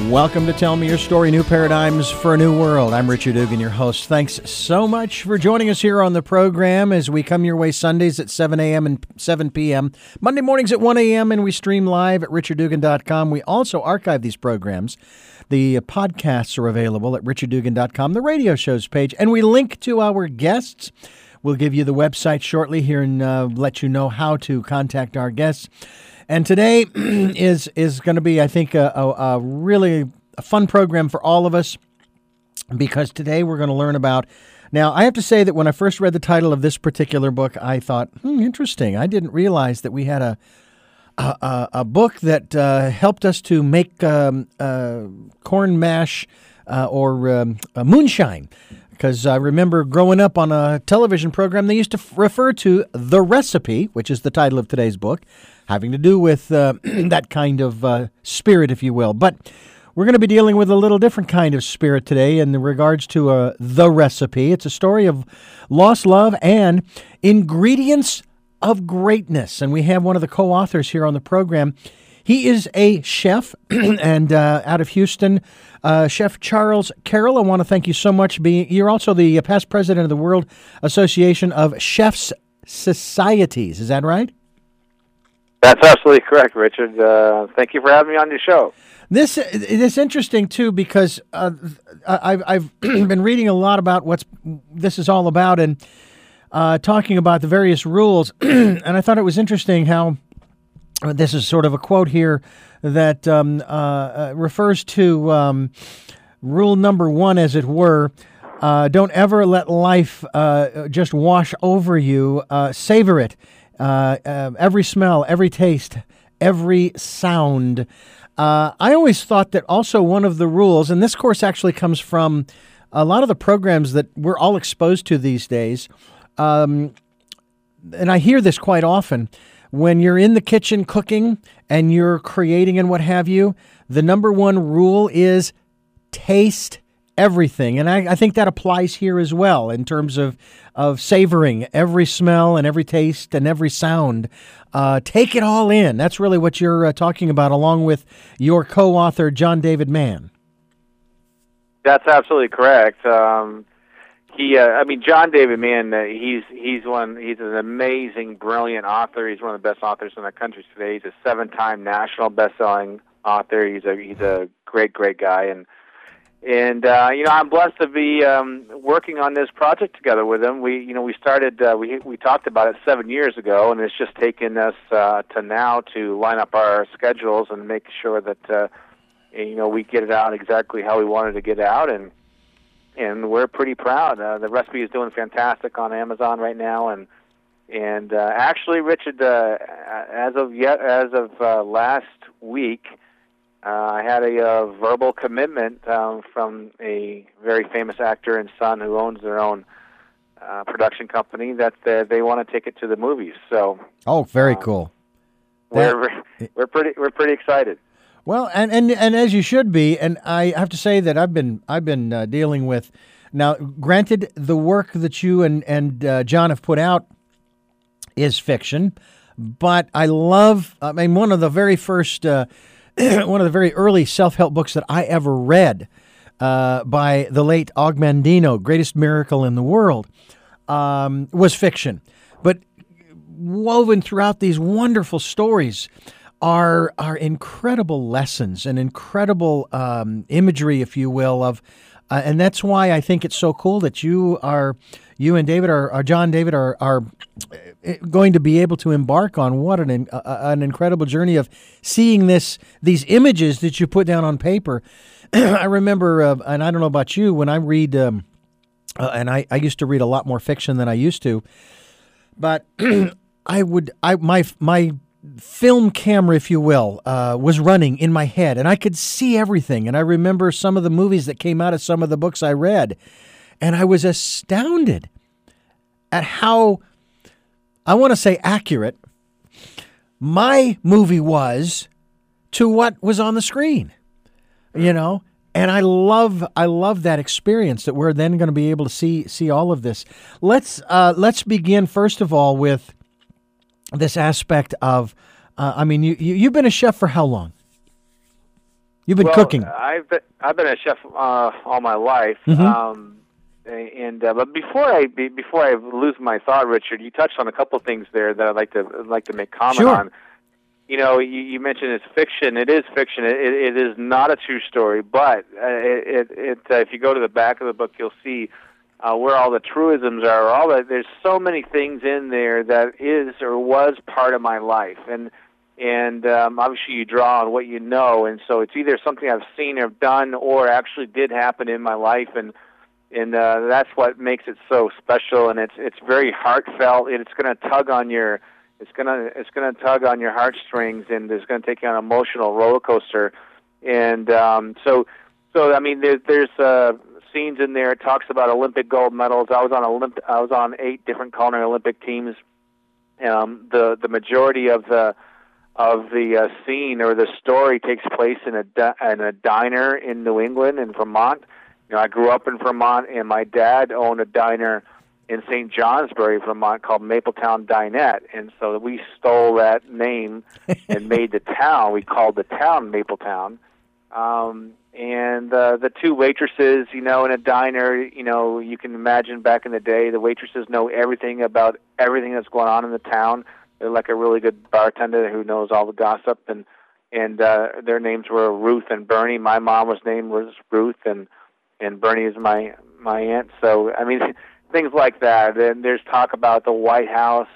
Welcome to Tell Me Your Story, New Paradigms for a New World. I'm Richard Dugan, your host. Thanks so much for joining us here on the program as we come your way Sundays at 7 a.m. and 7 p.m., Monday mornings at 1 a.m., and we stream live at richarddugan.com. We also archive these programs. The podcasts are available at richarddugan.com, the radio shows page, and we link to our guests. We'll give you the website shortly here and let you know how to contact our guests. And today is going to be, I think, a really fun program for all of us, because today we're going to learn about. Now, I have to say that when I first read the title of this particular book, I thought, interesting. I didn't realize that we had a book that helped us to make corn mash or moonshine. Because I remember growing up on a television program, they used to refer to The Recipe, which is the title of today's book, having to do with that kind of spirit, if you will. But we're going to be dealing with a little different kind of spirit today in regards to The Recipe. It's a story of lost love and ingredients of greatness. And we have one of the co-authors here on the program. He is a chef, and out of Houston, Chef Charles Carroll. I want to thank you so much. You're also the past president of the World Association of Chefs Societies. Is that right? That's absolutely correct, Richard. Thank you for having me on your show. This is interesting, too, because I've been reading a lot about what this is all about and talking about the various rules, and I thought it was interesting how this is sort of a quote here that refers to rule number one, as it were. Don't ever let life just wash over you. Savor it. Every smell, every taste, every sound. I always thought that also one of the rules, and this course actually comes from a lot of the programs that we're all exposed to these days, and I hear this quite often. When you're in the kitchen cooking and you're creating and what have you, the number one rule is taste everything. And I think that applies here as well in terms of savoring every smell and every taste and every sound. Take it all in. That's really what you're talking about, along with your co-author, John David Mann. That's absolutely correct. John David Mann, he's an amazing, brilliant author. He's one of the best authors in the country today. He's a 7-time national best-selling author. He's a great guy, and I'm blessed to be working on this project together with him. We started we talked about it 7 years ago, and it's just taken us to now to line up our schedules and make sure that we get it out exactly how we wanted to get it out, and we're pretty proud. The recipe is doing fantastic on Amazon right now, and actually, Richard, as of last week, I had a verbal commitment from a very famous actor and son who owns their own production company that they want to take it to the movies. So, very cool. We're pretty excited. Well, and as you should be, and I have to say that I've been dealing with now. Granted, the work that you and John have put out is fiction, but I love. I mean, one of the very first, one of the very early self-help books that I ever read by the late Og Mandino, Greatest Miracle in the World, was fiction, but woven throughout these wonderful stories are incredible lessons and incredible imagery, if you will, of, and that's why I think it's so cool that you and David or John David are going to be able to embark on what an incredible journey of seeing these images that you put down on paper. I remember, and I don't know about you, when I read, and I used to read a lot more fiction than I used to, but my film camera, if you will, was running in my head, and I could see everything. And I remember some of the movies that came out of some of the books I read, and I was astounded at how, I want to say, accurate my movie was to what was on the screen, And I love that experience that we're then going to be able to see all of this. Let's begin first of all with this aspect of, you've been a chef for how long? You've been cooking. I've been a chef all my life. But before I lose my thought, Richard, you touched on a couple of things there that I'd like to make comment on. You know, you mentioned it's fiction. It is fiction. It is not a true story. But if you go to the back of the book, you'll see where all the truisms are. There's so many things in there that is or was part of my life, and obviously you draw on what you know, and so it's either something I've seen or done, or actually did happen in my life, and that's what makes it so special. And it's very heartfelt. And it's going to tug on your heartstrings, and it's going to take you on an emotional roller coaster. And so I mean, there's scenes in there. It talks about Olympic gold medals. I was on 8 different culinary Olympic teams. The majority of the scene or the story takes place in a diner in New England in Vermont. You know, I grew up in Vermont, and my dad owned a diner in St. Johnsbury, Vermont, called Mapletown Dinette, and so we stole that name and made the town. We called the town Mapletown. And the 2 waitresses, you know, in a diner, you know, you can imagine back in the day, the waitresses know everything about everything that's going on in the town. They're like a really good bartender who knows all the gossip, and their names were Ruth and Bernie. My mom's name was Ruth, and Bernie is my aunt. So I mean, things like that. And there's talk about the White House.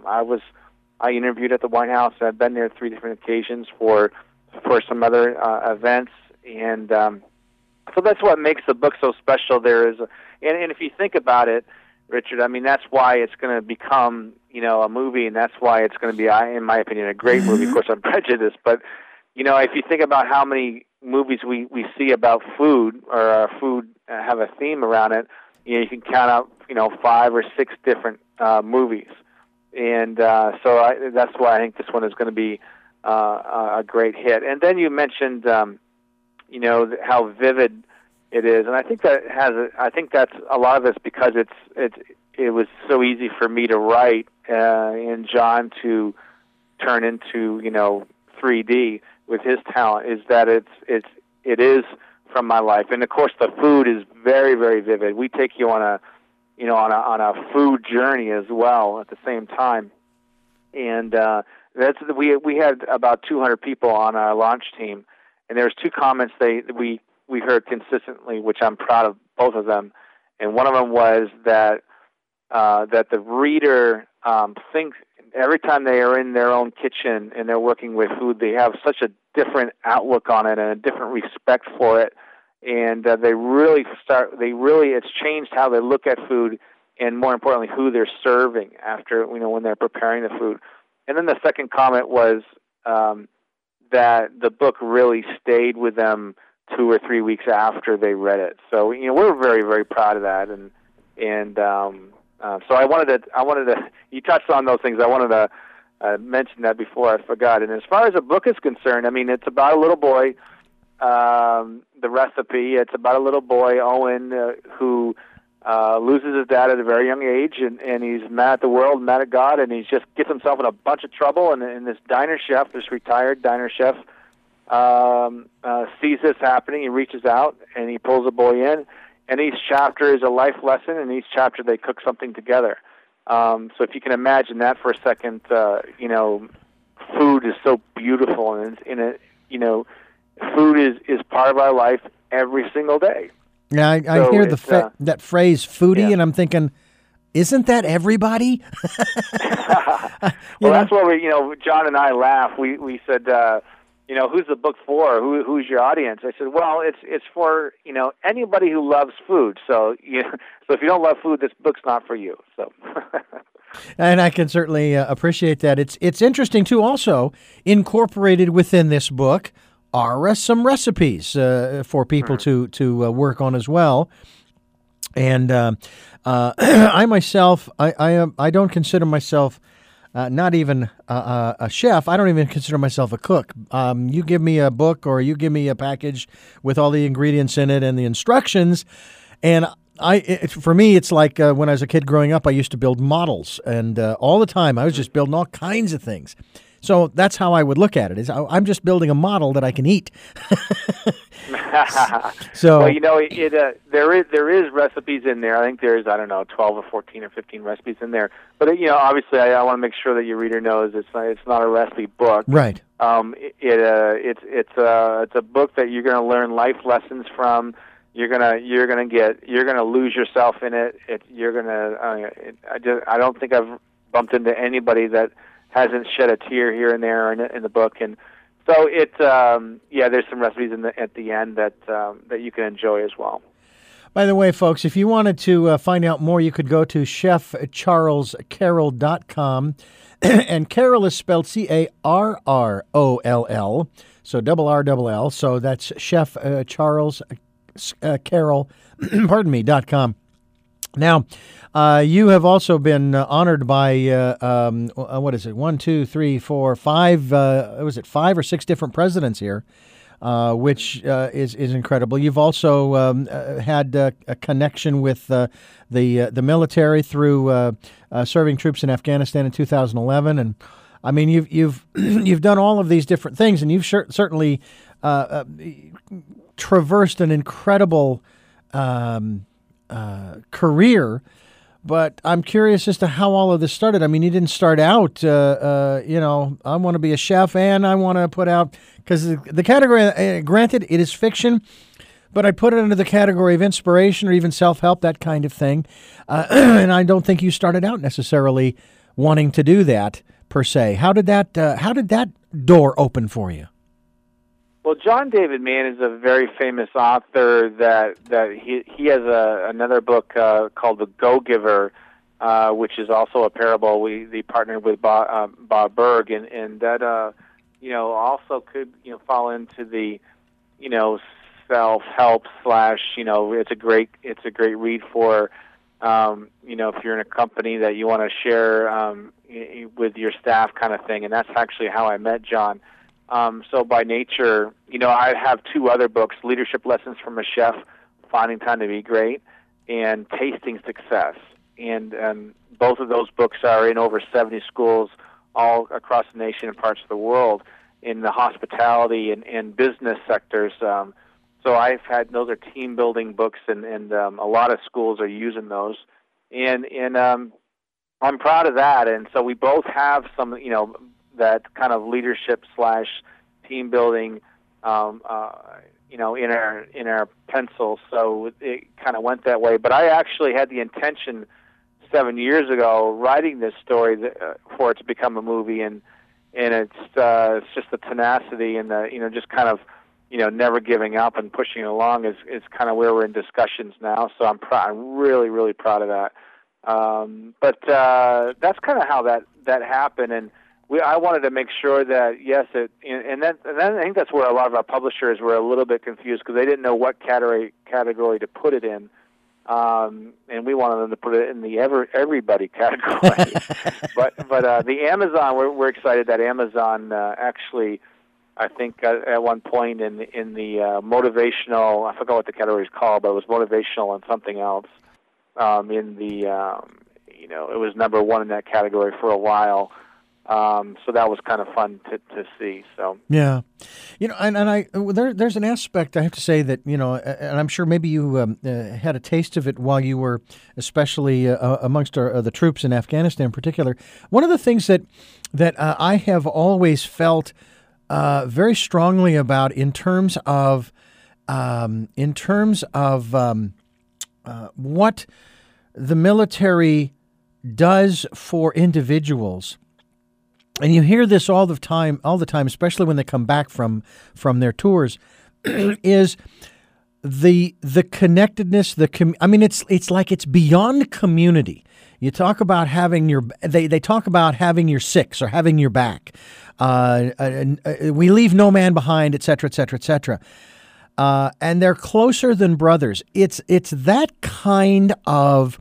I interviewed at the White House. I've been there 3 different occasions for some other events, and so that's what makes the book so special. And if you think about it, Richard, I mean, that's why it's going to become, you know, a movie, and that's why it's going to be, in my opinion, a great movie. Of course, I'm prejudiced, but you know, if you think about how many movies we see about food, or food have a theme around it, you know, you can count out, you know, 5 or 6 different movies, and so that's why I think this one is going to be a great hit. And then you mentioned, you know, how vivid it is, and I think that's a lot of it's because it was so easy for me to write, and John to turn into, you know, 3D with his talent, is that it is from my life. And of course the food is very, very vivid. We take you on a food journey as well at the same time. And we had about 200 people on our launch team, and there was 2 comments we heard consistently, which I'm proud of both of them. And one of them was that the reader thinks every time they are in their own kitchen and they're working with food, they have such a different outlook on it and a different respect for it, and it's changed how they look at food, and more importantly, who they're serving after, you know, when they're preparing the food. And then the second comment was that the book really stayed with them 2 or 3 weeks after they read it. So, you know, we're very, very proud of that, and so I wanted to. You touched on those things. I wanted to mention that before I forgot. And as far as the book is concerned, I mean, it's about a little boy. The recipe. It's about a little boy, Owen, who loses his dad at a very young age, and he's mad at the world, mad at God, and he just gets himself in a bunch of trouble. And this diner chef, this retired diner chef, sees this happening. He reaches out and he pulls the boy in. And each chapter is a life lesson, and each chapter they cook something together. So if you can imagine that for a second, you know, food is so beautiful, and you know, food is part of our life every single day. Yeah, I hear that phrase "foodie," yeah. And I'm thinking, isn't that everybody? Well, that's what John and I laugh. We said, you know, who's the book for? Who's your audience? I said, well, it's for, you know, anybody who loves food. So so if you don't love food, this book's not for you. So. And I can certainly appreciate that. It's interesting too. Also incorporated within this book are some recipes for people to work on as well. And I myself, I don't consider myself. Not even a chef. I don't even consider myself a cook. You give me a book or you give me a package with all the ingredients in it and the instructions, and for me, it's like when I was a kid growing up, I used to build models, and all the time I was just building all kinds of things. So that's how I would look at it. Is I'm just building a model that I can eat. So well, there is recipes in there. I think there's 12 or 14 or 15 recipes in there. But obviously, I want to make sure that your reader knows it's not a recipe book. Right. It's a book that you're going to learn life lessons from. You're gonna lose yourself in it. I don't think I've bumped into anybody that hasn't shed a tear here and there in the book, and so there's some recipes at the end that you can enjoy as well. By the way, folks, if you wanted to find out more, you could go to chefcharlescarroll.com, and Carroll is spelled Carroll, so RRL. So that's Chef Charles Carroll, .com. Now, you have also been honored by, what is it, 1, 2, 3, 4, 5, was it 5 or 6 different presidents here, which is incredible. You've also had a connection with the military through serving troops in Afghanistan in 2011. And, I mean, you've done all of these different things, and you've certainly traversed an incredible career, but I'm curious as to how all of this started. I mean, you didn't start out, I want to be a chef and I want to put out, because the category, granted, it is fiction, but I put it under the category of inspiration or even self-help, that kind of thing. And I don't think you started out necessarily wanting to do that per se. How did that door open for you? Well, John David Mann is a very famous author that he has another book called The Go-Giver, which is also a parable. They partnered with Bob Berg, and that also could fall into the self-help / it's a great read for if you're in a company that you want to share with your staff kind of thing. And that's actually how I met John. So by nature, I have 2 other books, Leadership Lessons from a Chef, Finding Time to Be Great, and Tasting Success. And both of those books are in over 70 schools all across the nation and parts of the world in the hospitality and business sectors. So those are team-building books, and a lot of schools are using those. And I'm proud of that. And so we both have some, that kind of leadership / team building, in our pencil. So it kind of went that way. But I actually had the intention 7 years ago writing this story for it to become a movie, and it's just the tenacity and the just kind of never giving up and pushing along is kind of where we're in discussions now. So I'm really, really proud of that. But that's kind of how that happened. And I wanted to make sure that, yes, and then I think that's where a lot of our publishers were a little bit confused, because they didn't know what category to put it in, and we wanted them to put it in the everybody category. but the Amazon, we're excited that Amazon actually, I think at one point in the motivational, I forgot what the category is called, but it was motivational and something else. It was number 1 in that category for a while. So that was kind of fun to see. So yeah, there's an aspect I have to say that and I'm sure maybe you had a taste of it while you were, especially amongst the troops in Afghanistan in particular. One of the things that I have always felt very strongly about in terms of what the military does for individuals. And you hear this all the time, especially when they come back from their tours, is the connectedness. It's like it's beyond community. You talk about having they talk about having your six or having your back. We leave no man behind, et cetera, et cetera, et cetera. And they're closer than brothers. It's that kind of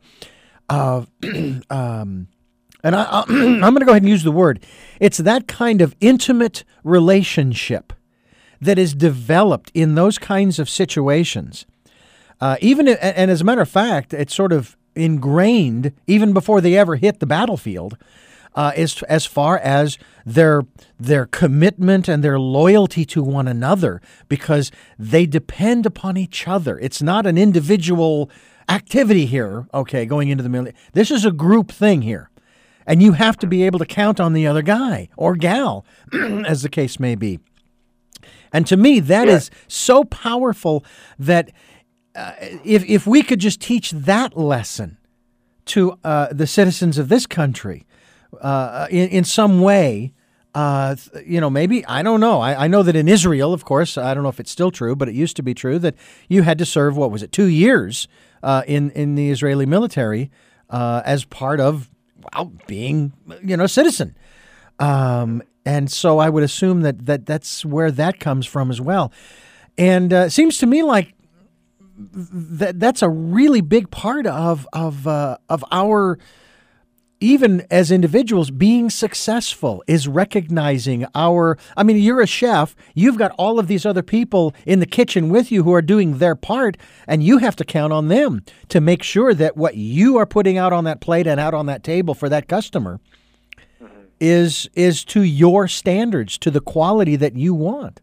and I'm going to go ahead and use the word. It's that kind of intimate relationship that is developed in those kinds of situations. And as a matter of fact, it's sort of ingrained even before they ever hit the battlefield. as far as their commitment and their loyalty to one another, because they depend upon each other. It's not an individual activity here, okay, going into the military. This is a group thing here. And you have to be able to count on the other guy or gal, as the case may be. And to me, that is so powerful that if we could just teach that lesson to the citizens of this country in some way, maybe, I don't know. I know that in Israel, of course, I don't know if it's still true, but it used to be true that you had to serve, 2 years in the Israeli military as part of being, a citizen. And so I would assume that's where that comes from as well. And it seems to me like that's a really big part of our, even as individuals, being successful is recognizing you're a chef, you've got all of these other people in the kitchen with you who are doing their part, and you have to count on them to make sure that what you are putting out on that plate and out on that table for that customer is to your standards, to the quality that you want.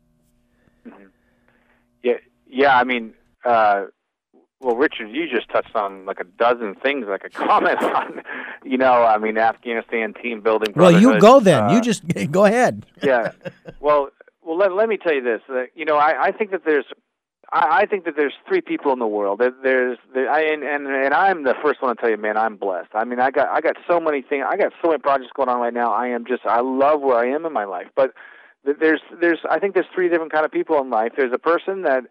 Yeah. Well, Richard, you just touched on like a dozen things I could comment on. Afghanistan team building. Well, you go then. You just go ahead. Yeah. Well, let me tell you this. I think that there's three people in the world. And I'm the first one to tell you, man, I'm blessed. I got so many things. I got so many projects going on right now. I love where I am in my life. But I think there's three different kind of people in life. There's a person that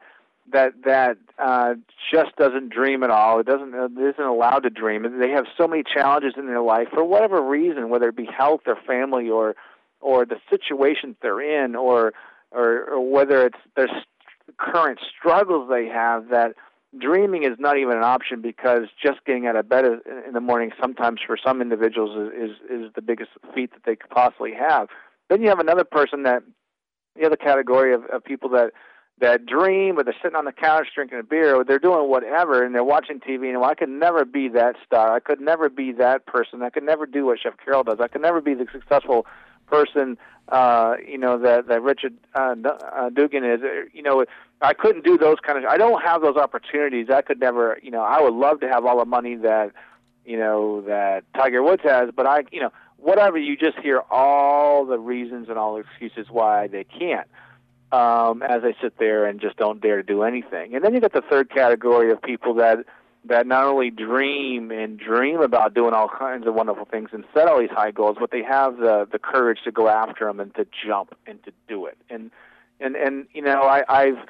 just doesn't dream at all. Isn't allowed to dream. They have so many challenges in their life for whatever reason, whether it be health or family or the situations they're in, or whether it's their current struggles they have, that dreaming is not even an option, because just getting out of bed in the morning sometimes for some individuals is the biggest feat that they could possibly have. Then you have another person, the other category of people that dream, but they're sitting on the couch drinking a beer, or they're doing whatever, and they're watching TV, and I could never be that star. I could never be that person. I could never do what Chef Carol does. I could never be the successful person, that Richard Dugan is. I couldn't do those kind of. I don't have those opportunities. I could never. I would love to have all the money that Tiger Woods has, but whatever. You just hear all the reasons and all the excuses why they can't. As they sit there and just don't dare to do anything. And then you got the third category of people that not only dream about doing all kinds of wonderful things and set all these high goals, but they have the courage to go after them and to jump and to do it. And if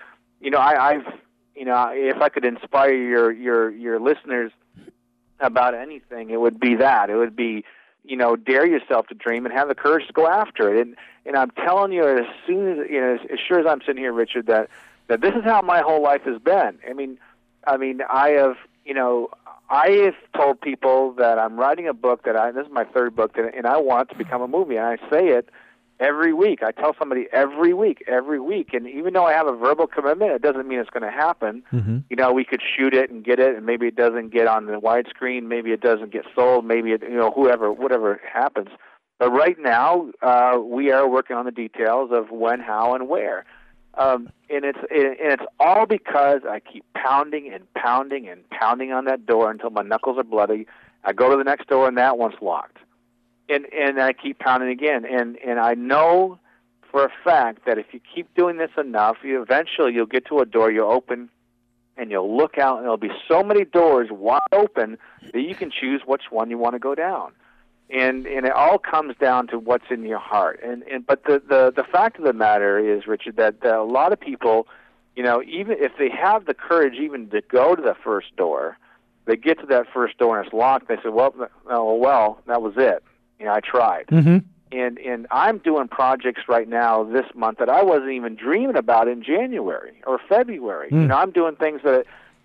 I could inspire your listeners about anything, it would be that. It would be, dare yourself to dream and have the courage to go after it. And I'm telling you, as sure as I'm sitting here, Richard, that this is how my whole life has been. I have told people that I'm writing a book this is my third book, and I want it to become a movie. And I say it every week. I tell somebody every week. And even though I have a verbal commitment, it doesn't mean it's going to happen. Mm-hmm. We could shoot it and get it, and maybe it doesn't get on the widescreen. Maybe it doesn't get sold. Maybe it, whatever happens. But right now, we are working on the details of when, how, and where. And it's all because I keep pounding and pounding and pounding on that door until my knuckles are bloody. I go to the next door, and that one's locked. And I keep pounding again. And I know for a fact that if you keep doing this enough, eventually you'll get to a door, you'll open, and you'll look out, and there'll be so many doors wide open that you can choose which one you want to go down. And it all comes down to what's in your heart. But the fact of the matter is, Richard, that a lot of people, even if they have the courage even to go to the first door, they get to that first door and it's locked. They say, well, that was it. I tried. Mm-hmm. And I'm doing projects right now this month that I wasn't even dreaming about in January or February. Mm. I'm doing things that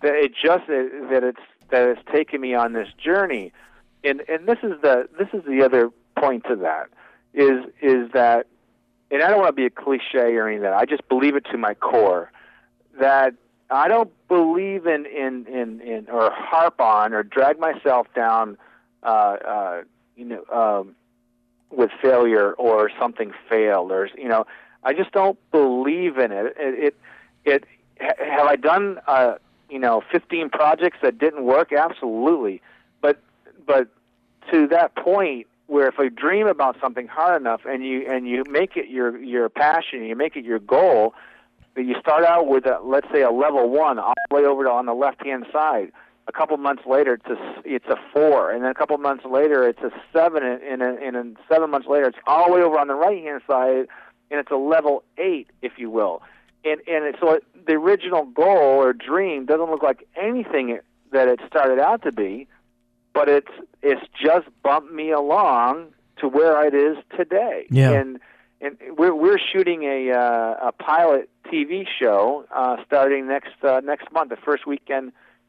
it's taken me on this journey. And this is the other point to that is that, and I don't want to be a cliche or anything. I just believe it to my core that I don't believe in or harp on or drag myself down with failure or something failed, or I just don't believe in it. Have I done 15 projects that didn't work? Absolutely, but to that point where if I dream about something hard enough and you make it your passion, you make it your goal, that you start out with let's say a level 1 all the way over to on the left hand side. A couple months later, it's a 4, and then a couple months later, it's a 7, and 7 months later, it's all the way over on the right hand side, and it's a level 8, if you will. So the original goal or dream doesn't look like anything that it started out to be, but it's just bumped me along to where it is today. Yeah. And we're shooting a pilot TV show starting next month, the first weekend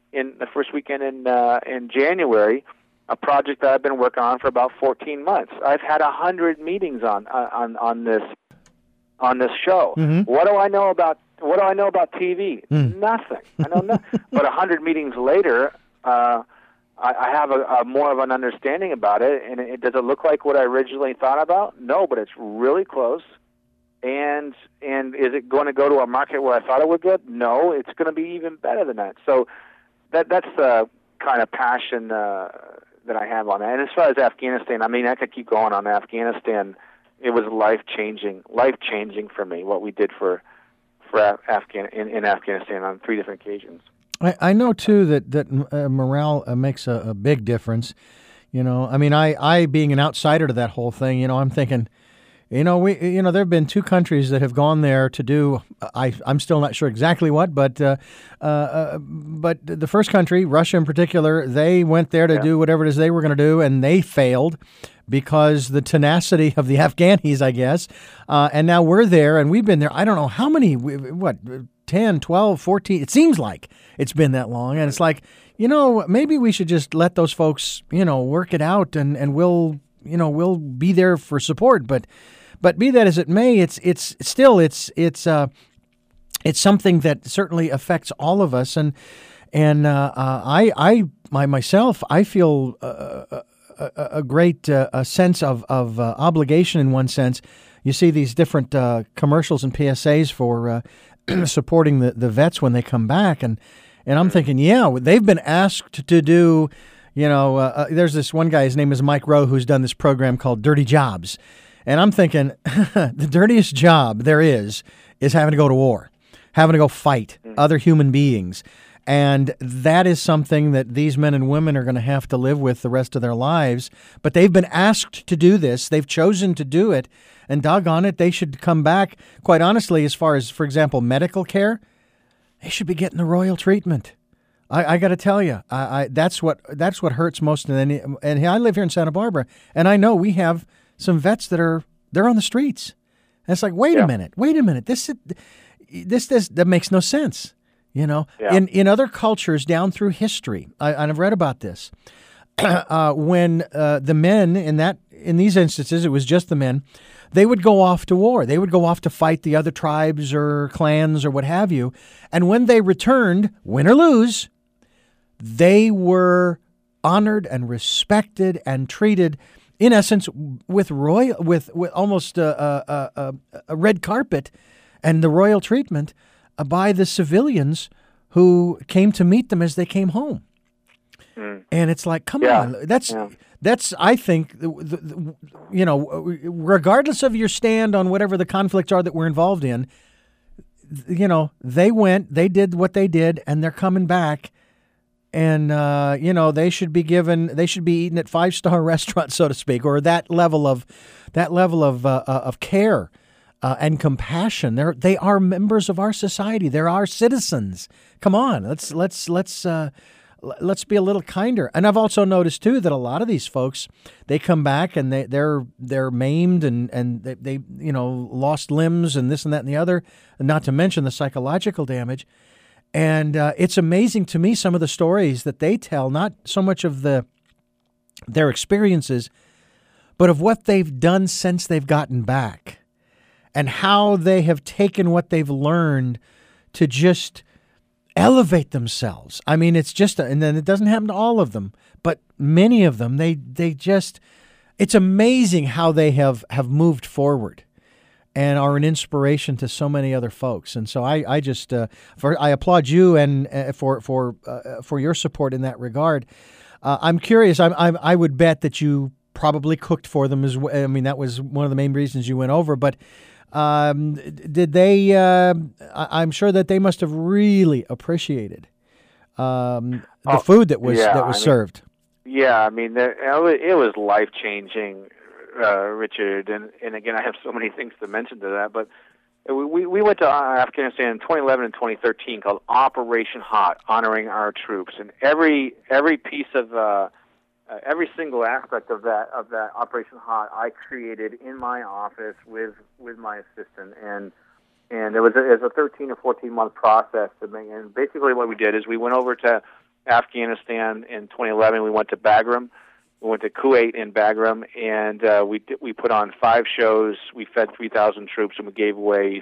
in January. A project that I've been working on for about 14 months. I've had 100 meetings on this show. Mm-hmm. What do I know about TV? Nothing. I know nothing. But 100 meetings later, I have a more of an understanding about it. And does it look like what I originally thought about? No, but it's really close. And is it going to go to a market where I thought it would go? No, it's going to be even better than that. So that's the kind of passion that I have on that. And as far as Afghanistan, I mean, I could keep going on Afghanistan. It was life-changing for me, what we did for in Afghanistan on 3 different occasions. I know, too, that morale makes a big difference. I mean, I being an outsider to that whole thing, I'm thinking, there have been 2 countries that have gone there to do, I'm still not sure exactly what, but the first country, Russia in particular, they went there to do whatever it is they were going to do, and they failed because the tenacity of the Afghanis, I guess. And now we're there, and we've been there, I don't know how many, 10, 12, 14, it seems like it's been that long. And it's like, maybe we should just let those folks, work it out, and we'll be there for support. But be that as it may, it's still something that certainly affects all of us. And I myself, I feel a great sense of obligation in one sense. You see these different commercials and PSAs for supporting the vets when they come back, and I'm thinking, they've been asked to do. There's this one guy, his name is Mike Rowe, who's done this program called Dirty Jobs. And I'm thinking, the dirtiest job there is having to go to war, having to go fight other human beings. And that is something that these men and women are going to have to live with the rest of their lives. But they've been asked to do this. They've chosen to do it. And doggone it, they should come back. Quite honestly, as far as, for example, medical care, they should be getting the royal treatment. I got to tell you, that's what hurts most. And I live here in Santa Barbara, and I know we have some vets they're on the streets. And it's like, wait a minute, this that makes no sense. In other cultures down through history, I've read about this. When the men in these instances, it was just the men, they would go off to war. They would go off to fight the other tribes or clans or what have you. And when they returned, win or lose, they were honored and respected and treated, in essence, with almost a red carpet and the royal treatment by the civilians who came to meet them as they came home. And it's like, come on, that's I think, regardless of your stand on whatever the conflicts are that we're involved in, they did what they did, and they're coming back. And, they should be eating at 5-star restaurants, so to speak, or that level of care and compassion. They are members of our society. They're our citizens. Come on, let's be a little kinder. And I've also noticed too that a lot of these folks, they come back and they're maimed and they lost limbs and this and that and the other, and not to mention the psychological damage. And it's amazing to me, some of the stories that they tell, not so much of their experiences, but of what they've done since they've gotten back and how they have taken what they've learned to just elevate themselves. I mean, it's just, and then it doesn't happen to all of them, but many of them, they just, It's amazing how they have moved forward and are an inspiration to so many other folks. And so I just I applaud you and for your support in that regard. I'm curious. I would bet that you probably cooked for them as well. I mean, that was one of the main reasons you went over. But did they? I'm sure that they must have really appreciated the food that was served. Yeah, I mean, it was life-changing, Richard. And again, I have so many things to mention to that. But we went to Afghanistan in 2011 and 2013 called Operation Hot, honoring our troops. And every piece of every single aspect of that Operation Hot, I created in my office with my assistant. And it was a 13 or 14-month process to make. And basically, what we did is we went over to Afghanistan in 2011. We went to Bagram. We went to Kuwait and Bagram, and we put on 5 shows. We fed 3,000 troops, and we gave away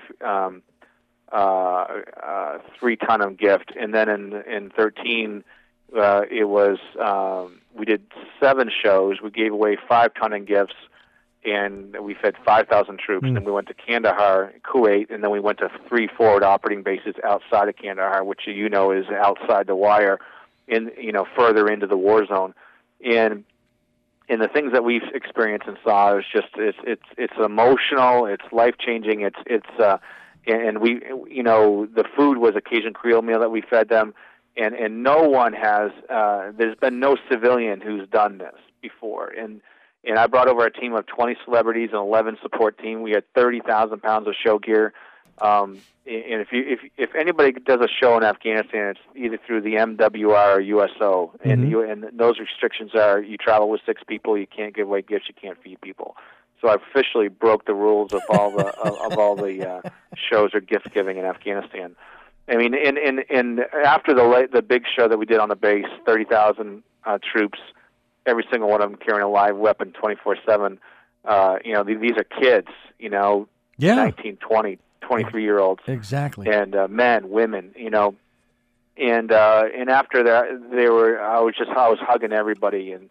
3-ton gift. And then in 13, it was we did 7 shows. We gave away 5-ton gifts, and we fed 5,000 troops. And then we went to Kandahar, Kuwait, and then we went to 3 forward operating bases outside of Kandahar, which is outside the wire, further into the war zone. And the things that we've experienced and saw is just it's emotional, it's life-changing, and we the food was a Cajun Creole meal that we fed them, and no one has there's been no civilian who's done this before. And I brought over a team of 20 celebrities and 11 support team. We had 30,000 pounds of show gear. And if anybody does a show in Afghanistan, it's either through the MWR or USO, and those restrictions are you travel with 6 people, you can't give away gifts, you can't feed people. So I officially broke the rules of all the shows or gift giving in Afghanistan. I mean, and after the big show that we did on the base, 30,000 troops, every single one of them carrying a live weapon 24/7. These are kids, 19, 20. 23-year-olds, exactly, and men, women, and after that, I was hugging everybody, and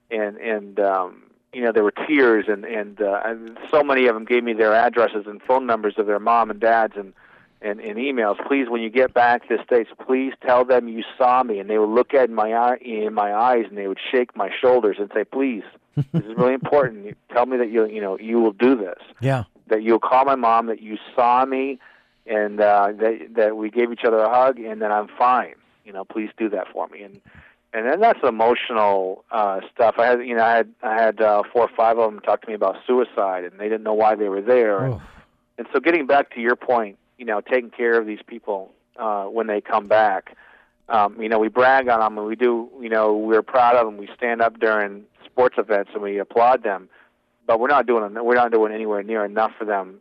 there were tears, and so many of them gave me their addresses and phone numbers of their mom and dads, and emails. Please, when you get back to the States, please tell them you saw me, and they would look at my eyes, and they would shake my shoulders and say, please, this is really important. You tell me that you will do this. Yeah. That you'll call my mom, that you saw me, and that we gave each other a hug, and that I'm fine. Please do that for me. And then that's emotional stuff. I had 4 or 5 of them talk to me about suicide, and they didn't know why they were there. Oh. And so, getting back to your point, taking care of these people when they come back. We brag on them, and we do. We're proud of them. We stand up during sports events and we applaud them. But we're not doing anywhere near enough for them.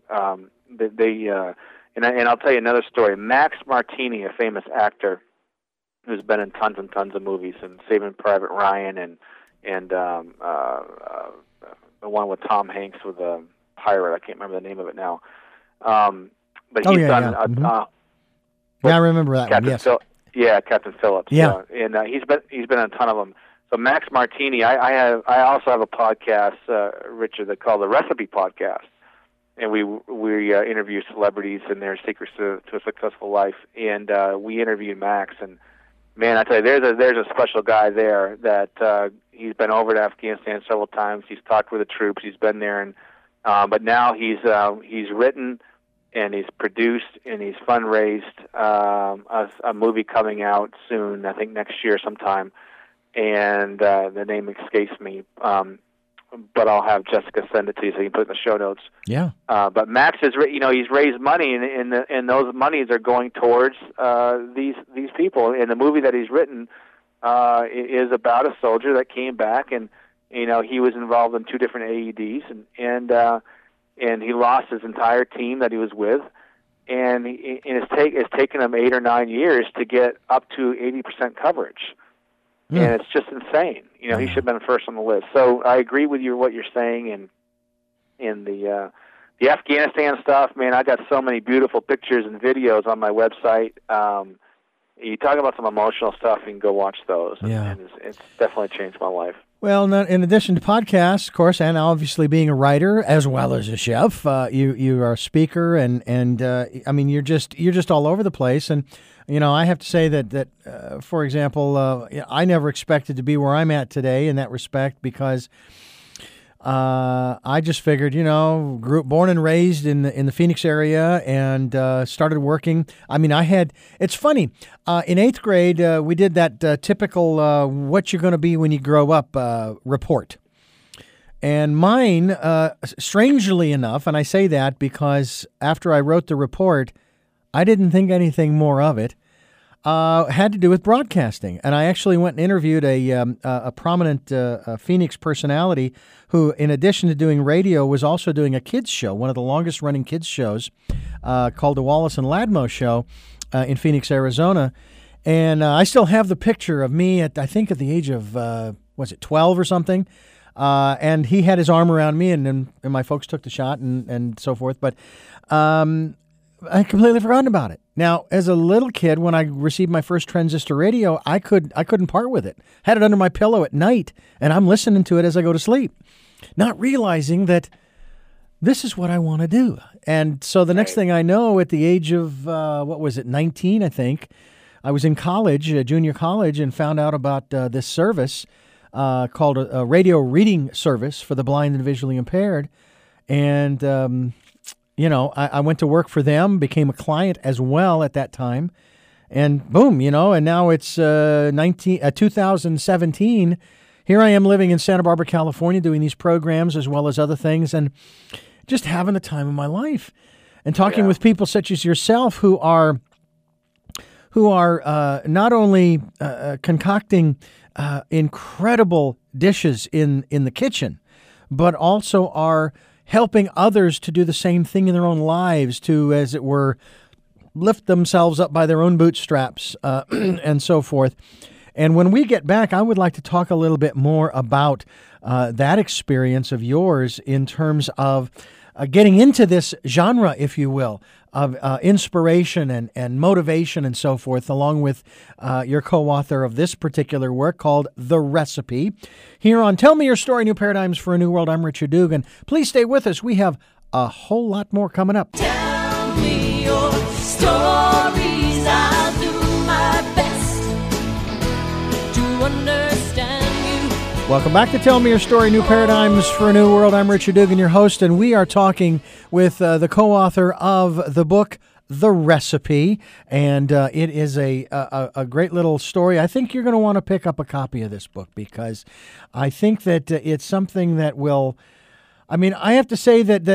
And I'll tell you another story. Max Martini, a famous actor who's been in tons and tons of movies, and Saving Private Ryan, and the one with Tom Hanks with a pirate. I can't remember the name of it now. But he's done. I remember that one. Yes. Captain Phillips. Yeah. And he's been in a ton of them. So Max Martini, I also have a podcast, Richard, called the Recipe Podcast, and we interview celebrities and their secrets to a successful life. And we interviewed Max, and man, I tell you, there's a special guy there that he's been over to Afghanistan several times. He's talked with the troops. He's been there, and but now he's written and he's produced and he's fundraised a movie coming out soon. I think next year sometime. And the name escapes me, but I'll have Jessica send it to you so you can put it in the show notes. Yeah. But Max has, he's raised money, and those monies are going towards these people. And the movie that he's written is about a soldier that came back, and he was involved in 2 different AEDs, and he lost his entire team that he was with, and it's taken him 8 or 9 years to get up to 80% coverage. And it's just insane. He should have been first on the list. So I agree with what you're saying, and the Afghanistan stuff, man. I got so many beautiful pictures and videos on my website. you talk about some emotional stuff, you can go watch those. Yeah. And it's definitely changed my life. Well, in addition to podcasts, of course, and obviously being a writer as well as a chef, you are a speaker, and I mean you're just all over the place. And I have to say that for example, I never expected to be where I'm at today in that respect, because I just figured, born and raised in the Phoenix area, and started working. I mean, it's funny, in 8th grade, we did that typical what you're going to be when you grow up report. And mine, strangely enough, and I say that because after I wrote the report, I didn't think anything more of it, had to do with broadcasting. And I actually went and interviewed a prominent Phoenix personality who, in addition to doing radio, was also doing a kids show, one of the longest running kids shows, called the Wallace and Ladmo Show in Phoenix, Arizona. And I still have the picture of me at the age of, 12 or something? And he had his arm around me, and my folks took the shot and so forth. But I completely forgotten about it. Now, as a little kid, when I received my first transistor radio, I couldn't part with it. Had it under my pillow at night, and I'm listening to it as I go to sleep, not realizing that this is what I want to do. And so the next thing I know, at the age of 19, I think, I was in college, junior college, and found out about this service called a radio reading service for the blind and visually impaired, and I went to work for them, became a client as well at that time, and boom, and now it's 2017. Here I am living in Santa Barbara, California, doing these programs as well as other things, and just having the time of my life, and talking with people such as yourself who are not only concocting incredible dishes in the kitchen, but also are helping others to do the same thing in their own lives, to, as it were, lift themselves up by their own bootstraps and so forth. And when we get back, I would like to talk a little bit more about that experience of yours in terms of getting into this genre, if you will, of inspiration and motivation and so forth, along with your co-author of this particular work called The Recipe. Here on Tell Me Your Story, New Paradigms for a New World, I'm Richard Dugan. Please stay with us. We have a whole lot more coming up. Tell me your stories. I'll do my best to understand you. Welcome back to Tell Me Your Story, New Paradigms for a New World. I'm Richard Dugan, your host, and we are talking with the co-author of the book, The Recipe, and it is a great little story. I think you're going to want to pick up a copy of this book, because I think that it's something that will, I have to say that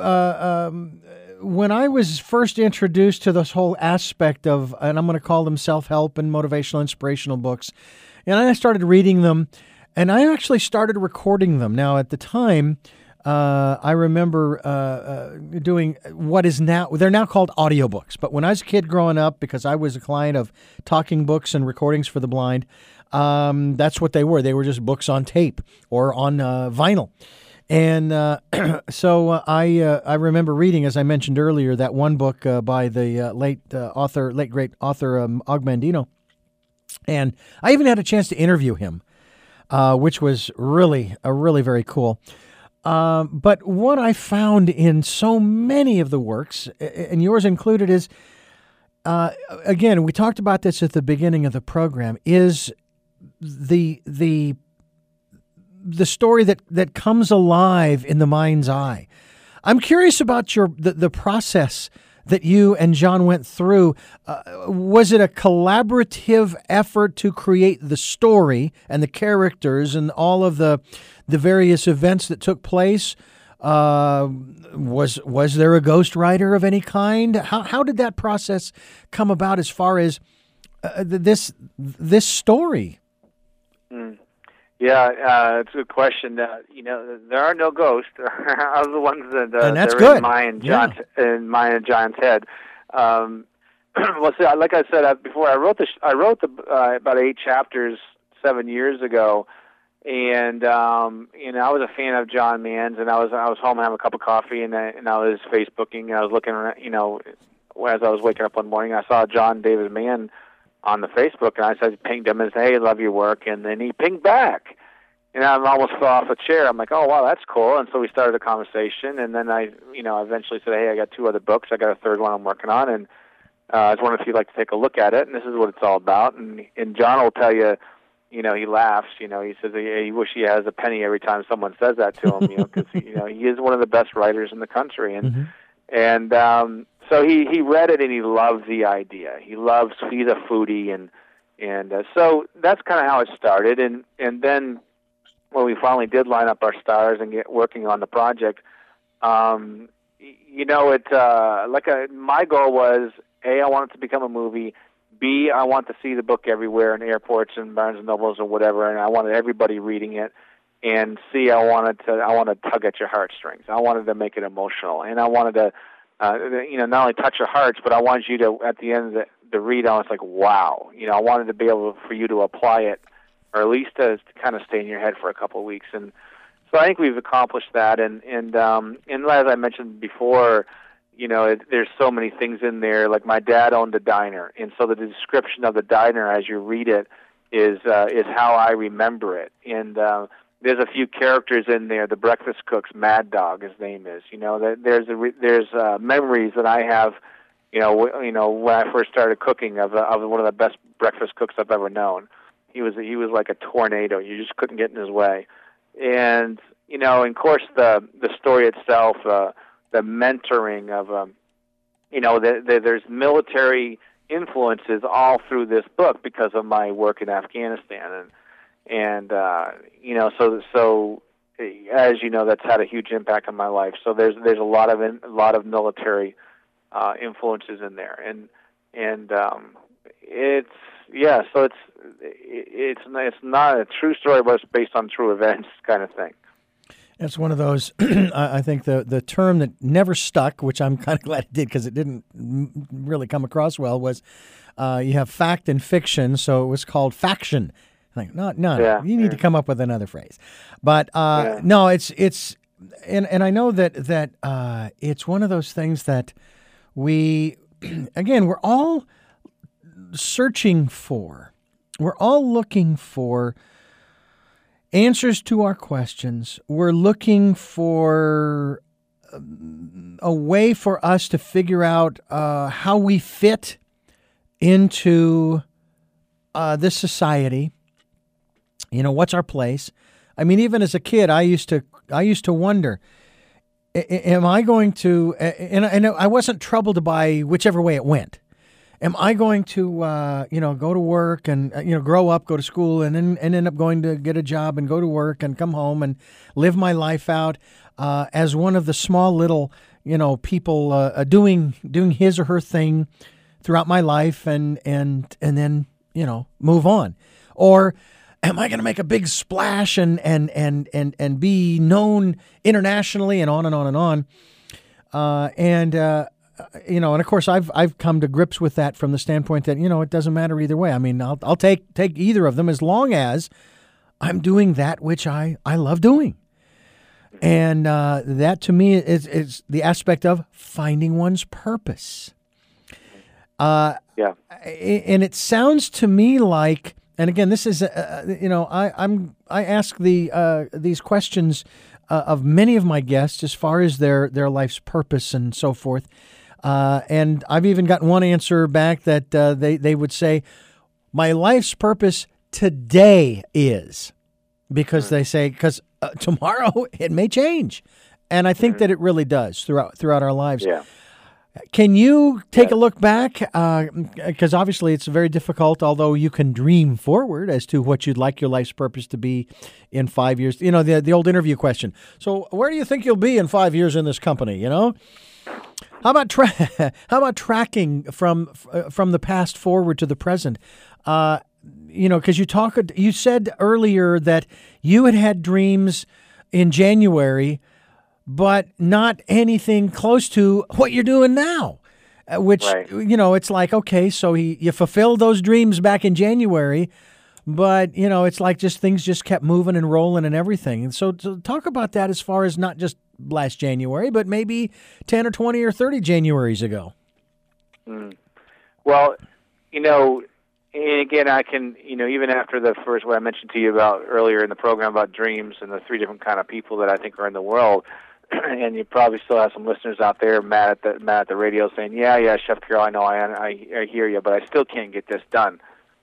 when I was first introduced to this whole aspect of, and I'm going to call them self-help and motivational, inspirational books, and I started reading them, and I actually started recording them. Now, at the time, I remember doing what is now, they're now called audiobooks. But when I was a kid growing up, because I was a client of talking books and recordings for the blind, that's what they were. They were just books on tape or on vinyl. And so I remember reading, as I mentioned earlier, that one book by the late great author Og Mandino. And I even had a chance to interview him, which was really very cool. But what I found in so many of the works, and yours included, is, again, we talked about this at the beginning of the program, is the story that comes alive in the mind's eye. I'm curious about the process that you and John went through. Was it a collaborative effort to create the story and the characters and all of the various events that took place? Was there a ghostwriter of any kind? How did that process come about as far as this story? Yeah, it's a good question. There are no ghosts. Other the ones that and that's are good. in mine and John's head. Well, see, like I said before, I wrote about 8 chapters 7 years ago, and I was a fan of John Mann's, and I was home having a cup of coffee, and I was Facebooking, and I was looking, as I was waking up one morning, I saw John David Mann on the Facebook, and I said, pinged him and said, hey, I love your work, and then he pinged back. And I almost fell off a chair. I'm like, oh, wow, that's cool. And so we started a conversation, and then I eventually said, hey, I got 2 other books. I got a third one I'm working on, and I was wondering if you'd like to take a look at it, and this is what it's all about. And John will tell you, he laughs. He says he wish he has a penny every time someone says that to him, because he is one of the best writers in the country, and so he read it and he loved the idea. He's a foodie, and so that's kind of how it started. And then when we finally did line up our stars and get working on the project, my goal was, A, I want it to become a movie. B, I want to see the book everywhere in airports and Barnes and Nobles or whatever, and I wanted everybody reading it. And C, I wanted to tug at your heartstrings. I wanted to make it emotional, and I wanted to, not only touch your hearts, but I wanted you to, at the end of the read, I was like, wow. I wanted to be able for you to apply it, or at least to kind of stay in your head for a couple of weeks. And so I think we've accomplished that. And as I mentioned before, there's so many things in there. Like my dad owned a diner, and so the description of the diner as you read it is how I remember it. And there's a few characters in there. The breakfast cook's Mad Dog, his name is. There's memories that I have. When I first started cooking of one of the best breakfast cooks I've ever known. He was like a tornado. You just couldn't get in his way. And and of course the story itself, the mentoring of there's military influences all through this book because of my work in Afghanistan, and so as you know, that's had a huge impact on my life. So there's a lot of military influences in there, and so it's not a true story, but it's based on true events kind of thing. It's one of those, I think the term that never stuck, which I'm kind of glad it did because it didn't really come across well, was you have fact and fiction, so it was called faction. Like, no, you need to come up with another phrase. But no, it's and I know that it's one of those things that we, again, we're all searching for. We're all looking for answers to our questions. We're looking for a way for us to figure out how we fit into this society. What's our place? I mean, even as a kid, I used to wonder, am I going to? And I wasn't troubled by whichever way it went. Am I going to, go to work and, grow up, go to school, and then end up going to get a job and go to work and come home and live my life out as one of the small little, people doing his or her thing throughout my life and then, move on? Or am I going to make a big splash and be known internationally and on and on and on? And of course, I've come to grips with that from the standpoint that, it doesn't matter either way. I mean, I'll take either of them as long as I'm doing that which I love doing. And that to me is the aspect of finding one's purpose. And it sounds to me like, and again, this is, I ask these questions of many of my guests as far as their life's purpose and so forth. And I've even gotten one answer back that they would say, my life's purpose today is, because they say, because tomorrow it may change. And I think that it really does throughout our lives. Yeah. Can you take a look back? Because obviously it's very difficult, although you can dream forward as to what you'd like your life's purpose to be in 5 years. The old interview question. So where do you think you'll be in 5 years in this company, How about tracking from the past forward to the present? Because you said earlier that you had dreams in January, but not anything close to what you're doing now, which, right. It's like, okay, so you fulfilled those dreams back in January, but, it's like things just kept moving and rolling and everything. And so talk about that as far as not just last January, but maybe 10 or 20 or 30 Januaries ago. Well, and again, I can, even after the first, what I mentioned to you about earlier in the program about dreams and the three different kind of people that I think are in the world, and you probably still have some listeners out there mad at the radio saying, yeah, Chef Carroll, I know, I hear you, but I still can't get this done.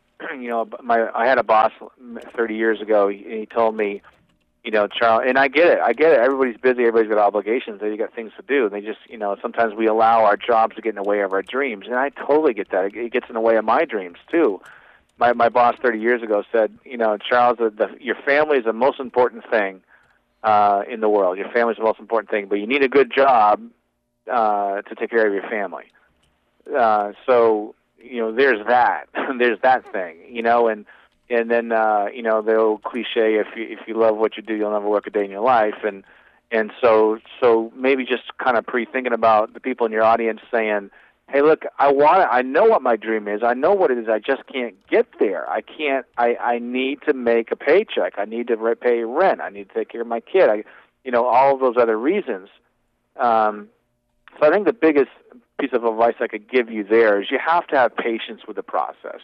I had a boss 30 years ago, and he told me, Charles, and I get it. Everybody's busy. Everybody's got obligations. They got things to do. And they just, sometimes we allow our jobs to get in the way of our dreams. And I totally get that. It gets in the way of my dreams, too. My boss 30 years ago said, Charles, your family is the most important thing in the world. Your family is the most important thing. But you need a good job to take care of your family. So, there's that. There's that thing, and then the old cliche, if you love what you do, you'll never work a day in your life, and so maybe just kind of pre-thinking about the people in your audience saying, hey, look, I know what my dream is, I know what it is, I just can't get there. I need to make a paycheck, I need to pay rent, I need to take care of my kid, all of those other reasons. So I think the biggest piece of advice I could give you there is you have to have patience with the process,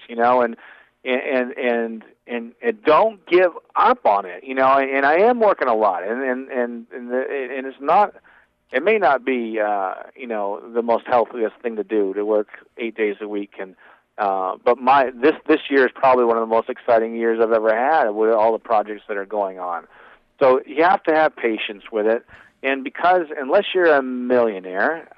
and don't give up on it, and I am working a lot, and it's not, it may not be, the most healthiest thing to do, to work 8 days a week, but this year is probably one of the most exciting years I've ever had with all the projects that are going on. So you have to have patience with it, and because unless you're a millionaire,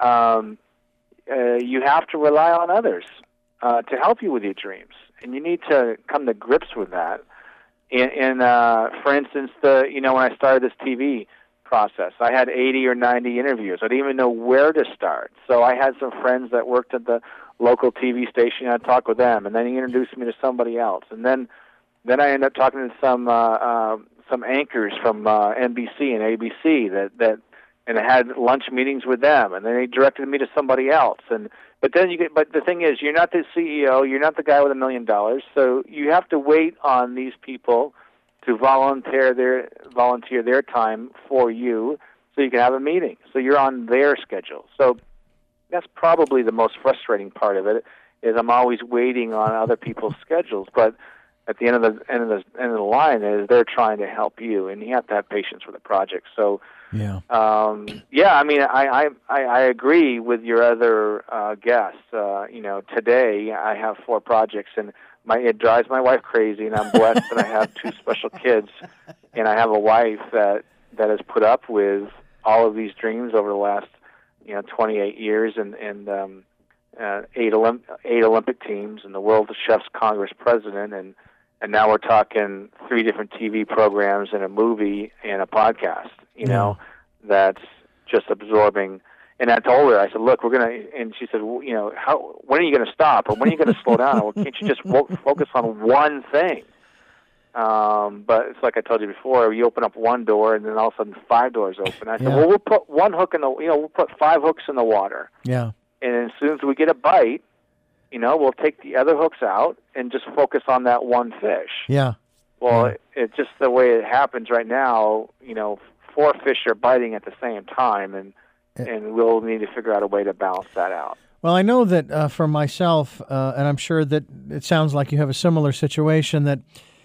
you have to rely on others to help you with your dreams. And you need to come to grips with that. And for instance, when I started this TV process, I had 80 or 90 interviews. I didn't even know where to start. So I had some friends that worked at the local TV station. I'd talk with them, and then he introduced me to somebody else. And then I ended up talking to some anchors from NBC and ABC and I had lunch meetings with them, and then they directed me to somebody else. But the thing is, you're not the CEO, you're not the guy with $1 million, so you have to wait on these people to volunteer their time for you, so you can have a meeting. So you're on their schedule. So that's probably the most frustrating part of it. Is I'm always waiting on other people's schedules, but at the end of the line is they're trying to help you, and you have to have patience with the project. So. Yeah. I mean, I agree with your other guests. Today I have 4 projects, and it drives my wife crazy, and I'm blessed that I have 2 special kids, and I have a wife that has put up with all of these dreams over the last 28 years, and 8 Olympic teams, and the World Chefs Congress president, and now we're talking 3 different TV programs and a movie and a podcast. That's just absorbing. And I told her, I said, look, and she said, when are you going to stop? Or when are you going to slow down? Well, can't you just focus on one thing? But it's like I told you before, you open up one door and then all of a sudden 5 doors open. I said, well, we'll put one hook we'll put 5 hooks in the water. Yeah. And as soon as we get a bite, we'll take the other hooks out and just focus on that one fish. Yeah. Well, it's just the way it happens right now, 4 fish are biting at the same time, and we'll need to figure out a way to balance that out. Well, I know that for myself, and I'm sure that it sounds like you have a similar situation, that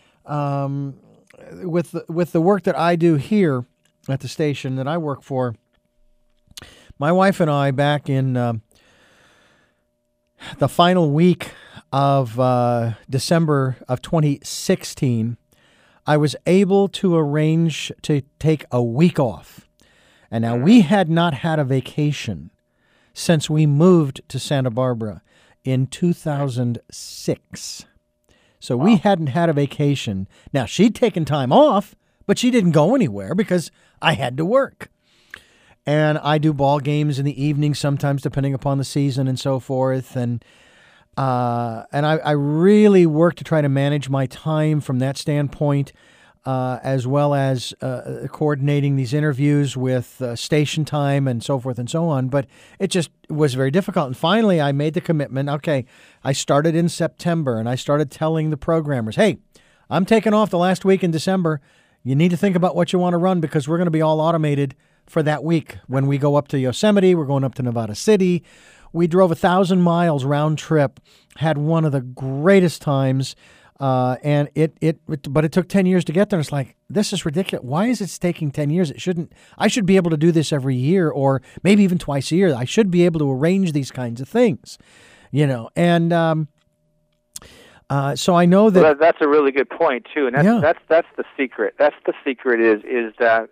with the work that I do here at the station that I work for, my wife and I, back in the final week of December of 2016, I was able to arrange to take a week off. And now we had not had a vacation since we moved to Santa Barbara in 2006. So we hadn't had a vacation. Now, she'd taken time off, but she didn't go anywhere because I had to work. And I do ball games in the evening sometimes, depending upon the season and so forth. And I really work to try to manage my time from that standpoint, as well as coordinating these interviews with station time and so forth and so on. But it just was very difficult. And finally, I made the commitment. Okay, I started in September, and I started telling the programmers, hey, I'm taking off the last week in December. You need to think about what you want to run because we're going to be all automated for that week. When we go up to Yosemite, we're going up to Nevada City. We drove 1,000 miles round trip, had one of the greatest times. And but it took 10 years to get there. It's like, this is ridiculous. Why is it taking 10 years? I should be able to do this every year, or maybe even twice a year. I should be able to arrange these kinds of things, and, so I know that. Well, that's a really good point too. And that's the secret. That's the secret is that,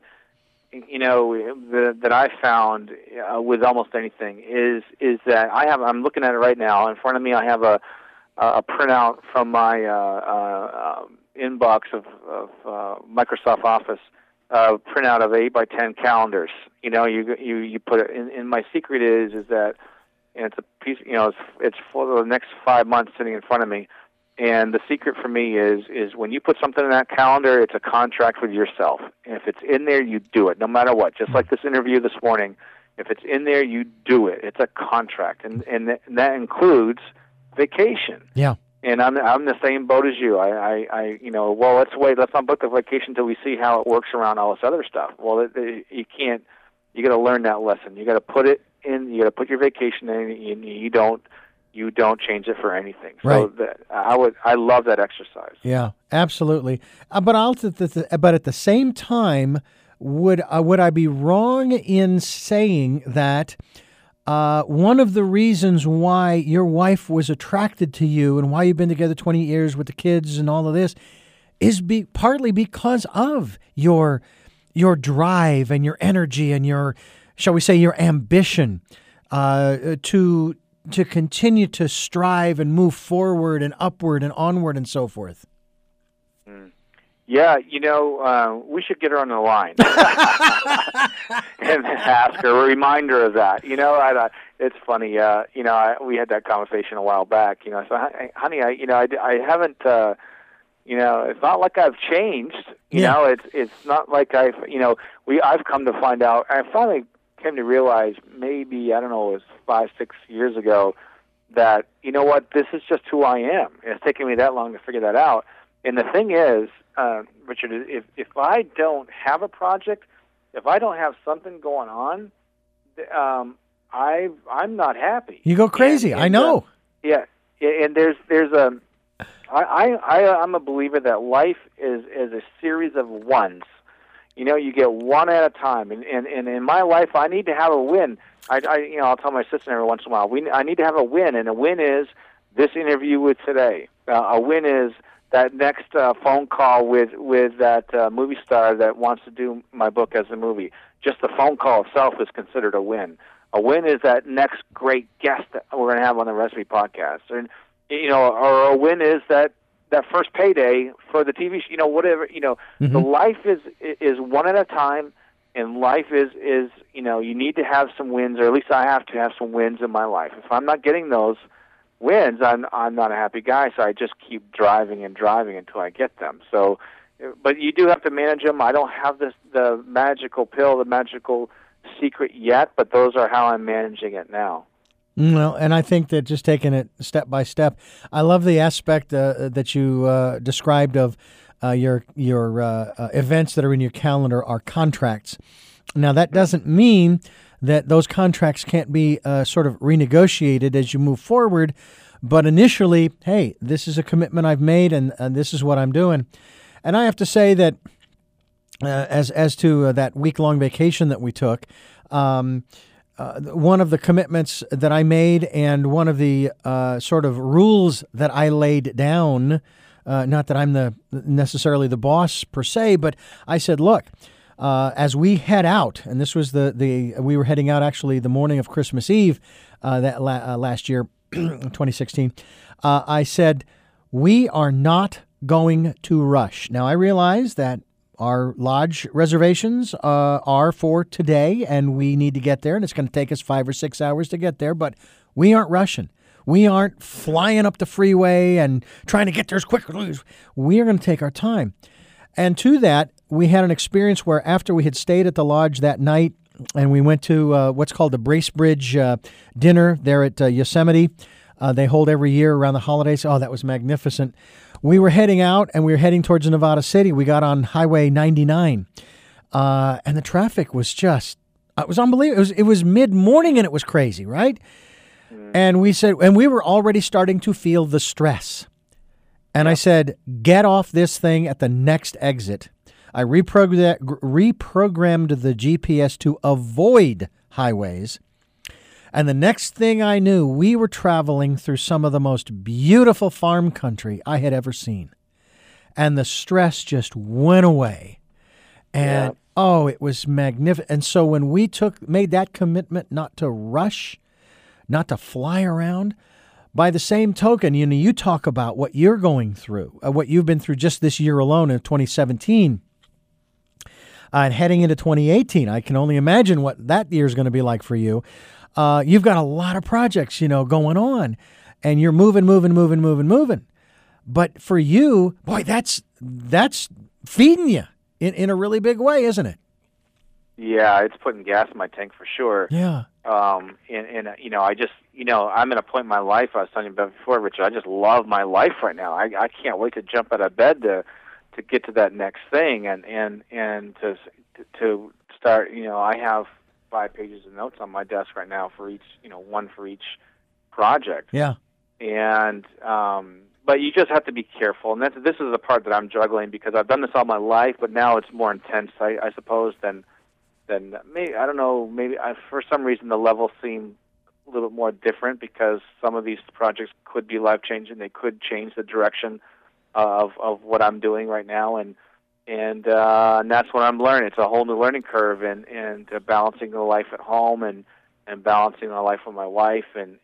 that I found with almost anything is that I'm looking at it right now in front of me. I have a printout from my inbox of Microsoft Office, printout of 8x10 calendars. You put it in. My secret is that, and it's a piece. It's for the next 5 months sitting in front of me. And the secret for me is when you put something in that calendar, it's a contract with yourself. And if it's in there, you do it, no matter what. Just like this interview this morning, if it's in there, you do it. It's a contract, and that includes vacation. Yeah. And I'm the same boat as you. Let's wait. Let's not book the vacation until we see how it works around all this other stuff. Well, you can't. You got to learn that lesson. You got to put it in. You got to put your vacation in. And you don't change it for anything. So right. I love that exercise. Yeah, absolutely. But at the same time, would I be wrong in saying that one of the reasons why your wife was attracted to you and why you've been together 20 years with the kids and all of this is partly because of your drive and your energy and your, shall we say, your ambition to continue to strive and move forward and upward and onward and so forth? Yeah, we should get her on the line and ask her a reminder of that. It's funny. We had that conversation a while back. So, honey, I haven't. It's not like I've changed. It's not like I've come to find out. I finally came to realize, maybe, I don't know, it was 5-6 years ago, that this is just who I am. It's taken me that long to figure that out. And the thing is, Richard, if I don't have a project, if I don't have something going on, I'm not happy. You go crazy. I know. And I'm a believer that life is a series of ones. You get one at a time, and in my life, I need to have a win. I'll tell my assistant every once in a while, I need to have a win, and a win is this interview with today. A win is that next phone call with that movie star that wants to do my book as a movie. Just the phone call itself is considered a win. A win is that next great guest that we're going to have on the Recipe Podcast, and or a win is that first payday for the TV show, whatever, Mm-hmm. The life is one at a time, and life is you need to have some wins, or at least I have to have some wins in my life. If I'm not getting those wins, I'm not a happy guy, so I just keep driving and driving until I get them. So, but you do have to manage them. I don't have the magical pill, the magical secret yet, but those are how I'm managing it now. Well, and I think that just taking it step by step, I love the aspect that you described of your events that are in your calendar are contracts. Now, that doesn't mean that those contracts can't be sort of renegotiated as you move forward, but initially, hey, this is a commitment I've made, and this is what I'm doing. And I have to say that as to that week-long vacation that we took, one of the commitments that I made and one of the sort of rules that I laid down, not that I'm necessarily the boss per se, but I said, look, as we head out, and this was we were heading out actually the morning of Christmas Eve last year, 2016, I said, we are not going to rush. Now, I realize that our lodge reservations are for today, and we need to get there, and it's going to take us 5 or 6 hours to get there, but we aren't rushing. We aren't flying up the freeway and trying to get there as quickly as we are going to take our time. And to that, we had an experience where after we had stayed at the lodge that night, and we went to what's called the Bracebridge dinner there at Yosemite. They hold every year around the holidays. Oh, that was magnificent. We were heading out, and we were heading towards Nevada City. We got on Highway 99, and the traffic was just, it was unbelievable. It was mid-morning, and it was crazy, right? And we said, and we were already starting to feel the stress. And I said, get off this thing at the next exit. I reprogrammed the GPS to avoid highways. And the next thing I knew, we were traveling through some of the most beautiful farm country I had ever seen. And the stress just went away. And, it was magnificent. And so when we made that commitment not to rush, not to fly around, by the same token, you talk about what you're going through, what you've been through just this year alone in 2017. And heading into 2018, I can only imagine what that year is going to be like for you. You've got a lot of projects, going on, and you're moving. But for you, boy, that's feeding you in a really big way, isn't it? Yeah, it's putting gas in my tank for sure. Yeah. I'm at a point in my life, I was telling you about before, Richard, I just love my life right now. I can't wait to jump out of bed to get to that next thing and to start, I have 5 pages of notes on my desk right now for each, one for each project. Yeah. And, but you just have to be careful. And this is the part that I'm juggling because I've done this all my life, but now it's more intense, I suppose, than maybe, I don't know, for some reason the levels seem a little bit more different because some of these projects could be life-changing. They could change the direction of what I'm doing right now. And that's what I'm learning. It's a whole new learning curve and balancing the life at home and balancing the life with my wife and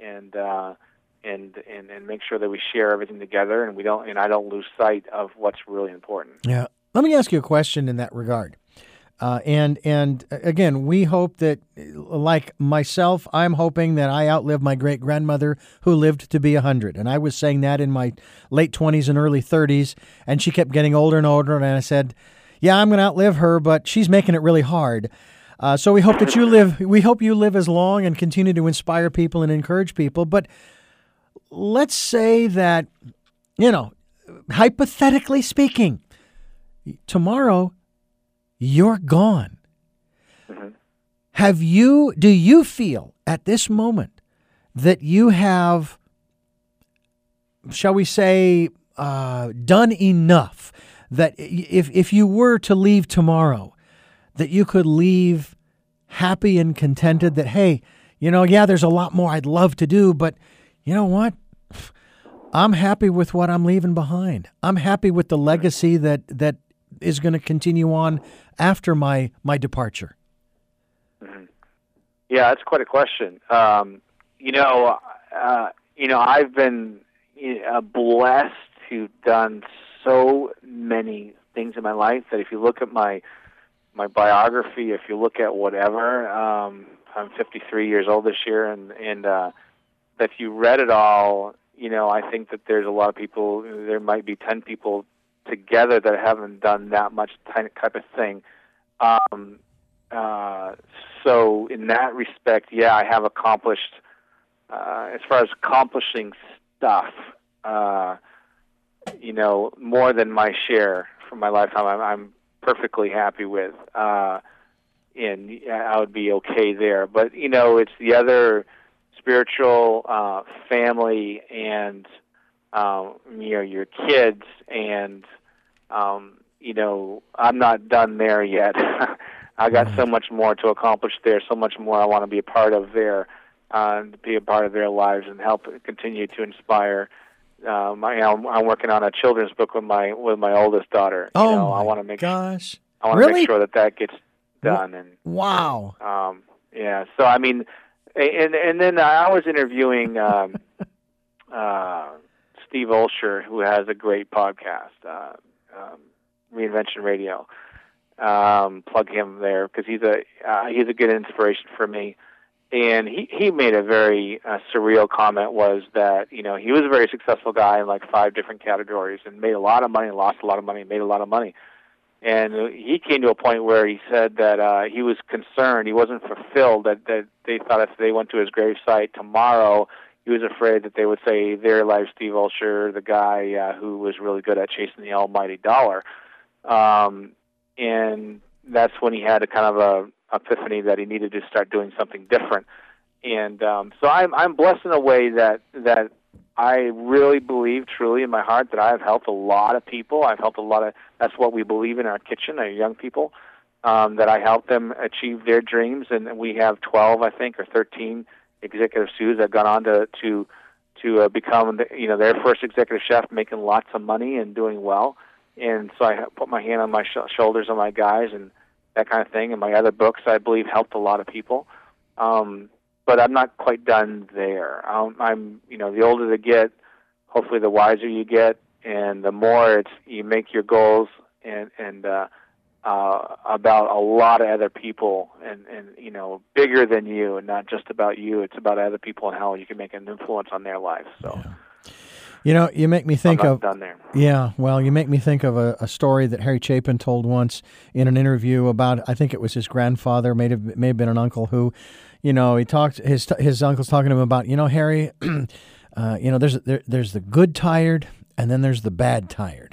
make sure that we share everything together and I don't lose sight of what's really important. Yeah. Let me ask you a question in that regard. And again, we hope that, like myself, I'm hoping that I outlive my great-grandmother who lived to be 100. And I was saying that in my late 20s and early 30s, and she kept getting older and older. And I said, yeah, I'm going to outlive her, but she's making it really hard. So we hope that we hope you live as long and continue to inspire people and encourage people. But let's say that, hypothetically speaking, tomorrow, you're gone. Mm-hmm. Do you feel at this moment that you have, shall we say, done enough that if you were to leave tomorrow, that you could leave happy and contented that, hey, there's a lot more I'd love to do, but you know what? I'm happy with what I'm leaving behind. I'm happy with the legacy that is going to continue on after my departure? Mm-hmm. Yeah, that's quite a question. I've been blessed to done so many things in my life that if you look at my biography, if you look at whatever, I'm 53 years old this year, and if you read it all, I think that there's a lot of people. There might be 10 people together that haven't done that much type of thing. So in that respect, yeah, I have accomplished, as far as accomplishing stuff, more than my share from my lifetime. I'm perfectly happy with, and I would be okay there. But, it's the other spiritual, family and, your kids and, I'm not done there yet. I got so much more to accomplish there, so much more I want to be a part of there, be a part of their lives and help continue to inspire. I'm working on a children's book with my oldest daughter. I want to make gosh. I want to make sure that gets done. And wow. Yeah. So I mean, and then I was interviewing Steve Olsher, who has a great podcast, Reinvention Radio. Plug him there because he's a good inspiration for me. And he made a very surreal comment, was that he was a very successful guy in like 5 different categories and made a lot of money, lost a lot of money, made a lot of money. And he came to a point where he said that he was concerned, he wasn't fulfilled, that they thought if they went to his gravesite tomorrow, he was afraid that they would say, "There lies Steve Olsher, the guy who was really good at chasing the almighty dollar." And that's when he had a kind of a epiphany that he needed to start doing something different. And so I'm blessed in a way that I really believe truly in my heart that I have helped a lot of people. I've helped a lot of, that's what we believe in our kitchen, our young people, that I help them achieve their dreams. And we have 12, I think, or 13 executive sous that have gone on to become their first executive chef, making lots of money and doing well. And so I put my hand on my shoulders on my guys and that kind of thing. And my other books, I believe, helped a lot of people. But I'm not quite done there. I'm the older they get, hopefully the wiser you get, and the more you make your goals and about a lot of other people and bigger than you, and not just about you. It's about other people and how you can make an influence on their lives. So. Yeah. You make me think I'm not done there. Yeah, well, you make me think of a story that Harry Chapin told once in an interview about, I think it was his grandfather, may have been an uncle who, he talked, his uncle's talking to him about, Harry, there's the good tired and then there's the bad tired.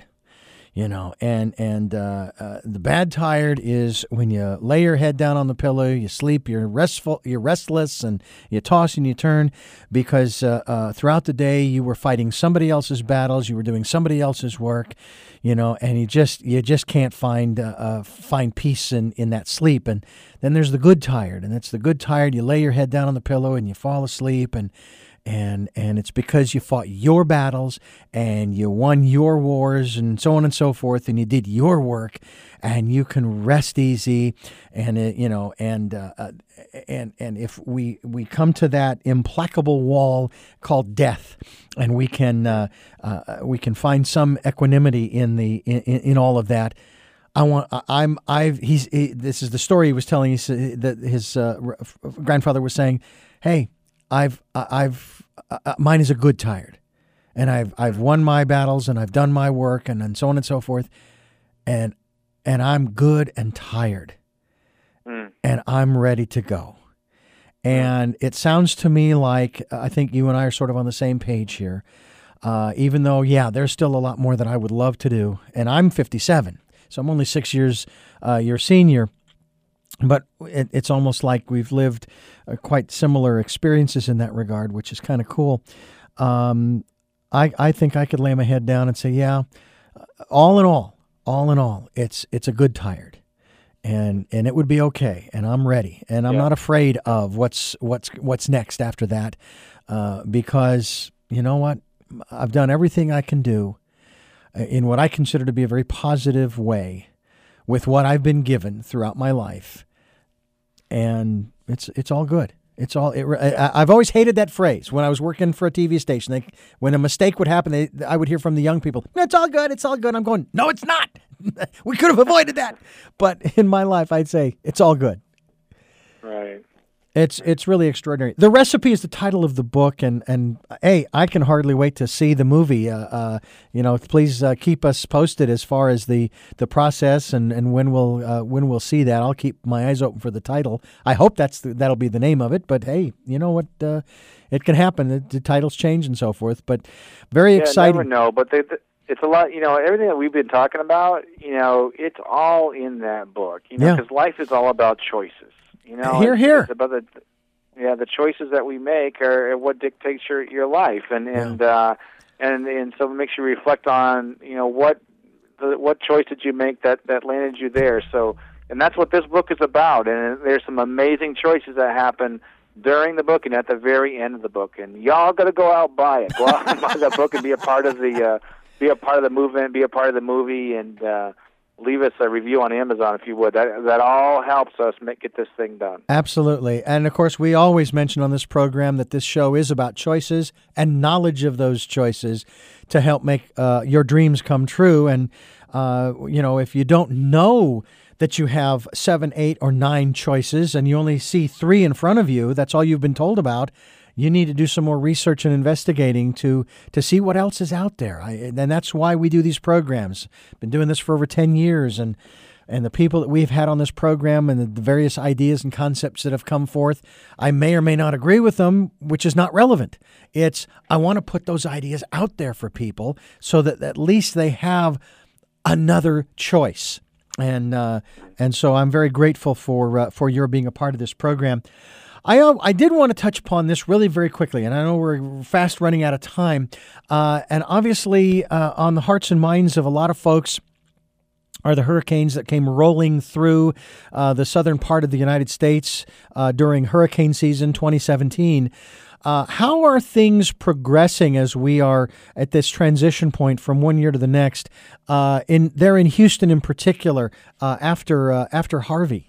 The bad tired is when you lay your head down on the pillow, you sleep, you're restless, and you toss and you turn because throughout the day you were fighting somebody else's battles, you were doing somebody else's work, and you just can't find peace in that sleep. And then there's the good tired, and it's the good tired. You lay your head down on the pillow and you fall asleep, and it's because you fought your battles and you won your wars and so on and so forth, and you did your work, and you can rest easy. And and if we come to that implacable wall called death, and we can find some equanimity in all of that. This is the story he was telling. He said that his grandfather was saying, "Hey, mine is a good tired, and I've won my battles and I've done my work and so on and so forth, and I'm good and tired, and I'm ready to go." And it sounds to me like I think you and I are sort of on the same page here, even though there's still a lot more that I would love to do, and I'm 57, so I'm only 6 years your senior. But it's almost like we've lived quite similar experiences in that regard, which is kind of cool. I think I could lay my head down and say, all in all, it's a good tired, and it would be okay, and I'm ready, and I'm not afraid of what's next after that, because you know what, I've done everything I can do in what I consider to be a very positive way with what I've been given throughout my life, and it's all good. I've always hated that phrase when I was working for a TV station. When a mistake would happen, I would hear from the young people, "It's all good, it's all good." I'm going, "No, it's not. We could have avoided that." But in my life, I'd say it's all good. Right. It's really extraordinary. The Recipe is the title of the book, and hey, I can hardly wait to see the movie. Please keep us posted as far as the process and when we'll see that. I'll keep my eyes open for the title. I hope that'll be the name of it. But hey, you know what? It can happen. The titles change and so forth. But very exciting. Never know. But it's a lot. Everything that we've been talking about. It's all in that book. Because life is all about choices. Here. It's about the choices that we make are what dictates your life, and so it makes you reflect on what choice did you make that landed you there. So, and that's what this book is about. And there's some amazing choices that happen during the book and at the very end of the book. And y'all got to go out and buy it. Go out and buy the book and be a part of the movement, be a part of the movie, and leave us a review on Amazon if you would. That all helps us get this thing done. Absolutely. And of course, we always mention on this program that this show is about choices and knowledge of those choices to help make your dreams come true. And, if you don't know that you have 7, 8, or 9 choices and you only see 3 in front of you, that's all you've been told about, you need to do some more research and investigating to see what else is out there. And that's why we do these programs. Been doing this for over 10 years, and the people that we've had on this program and the various ideas and concepts that have come forth, I may or may not agree with them, which is not relevant. I want to put those ideas out there for people so that at least they have another choice. And so I'm very grateful for your being a part of this program. I did want to touch upon this really very quickly, and I know we're fast running out of time. And obviously, on the hearts and minds of a lot of folks are the hurricanes that came rolling through the southern part of the United States during hurricane season 2017. How are things progressing as we are at this transition point from one year to the next? In Houston, in particular, after Harvey.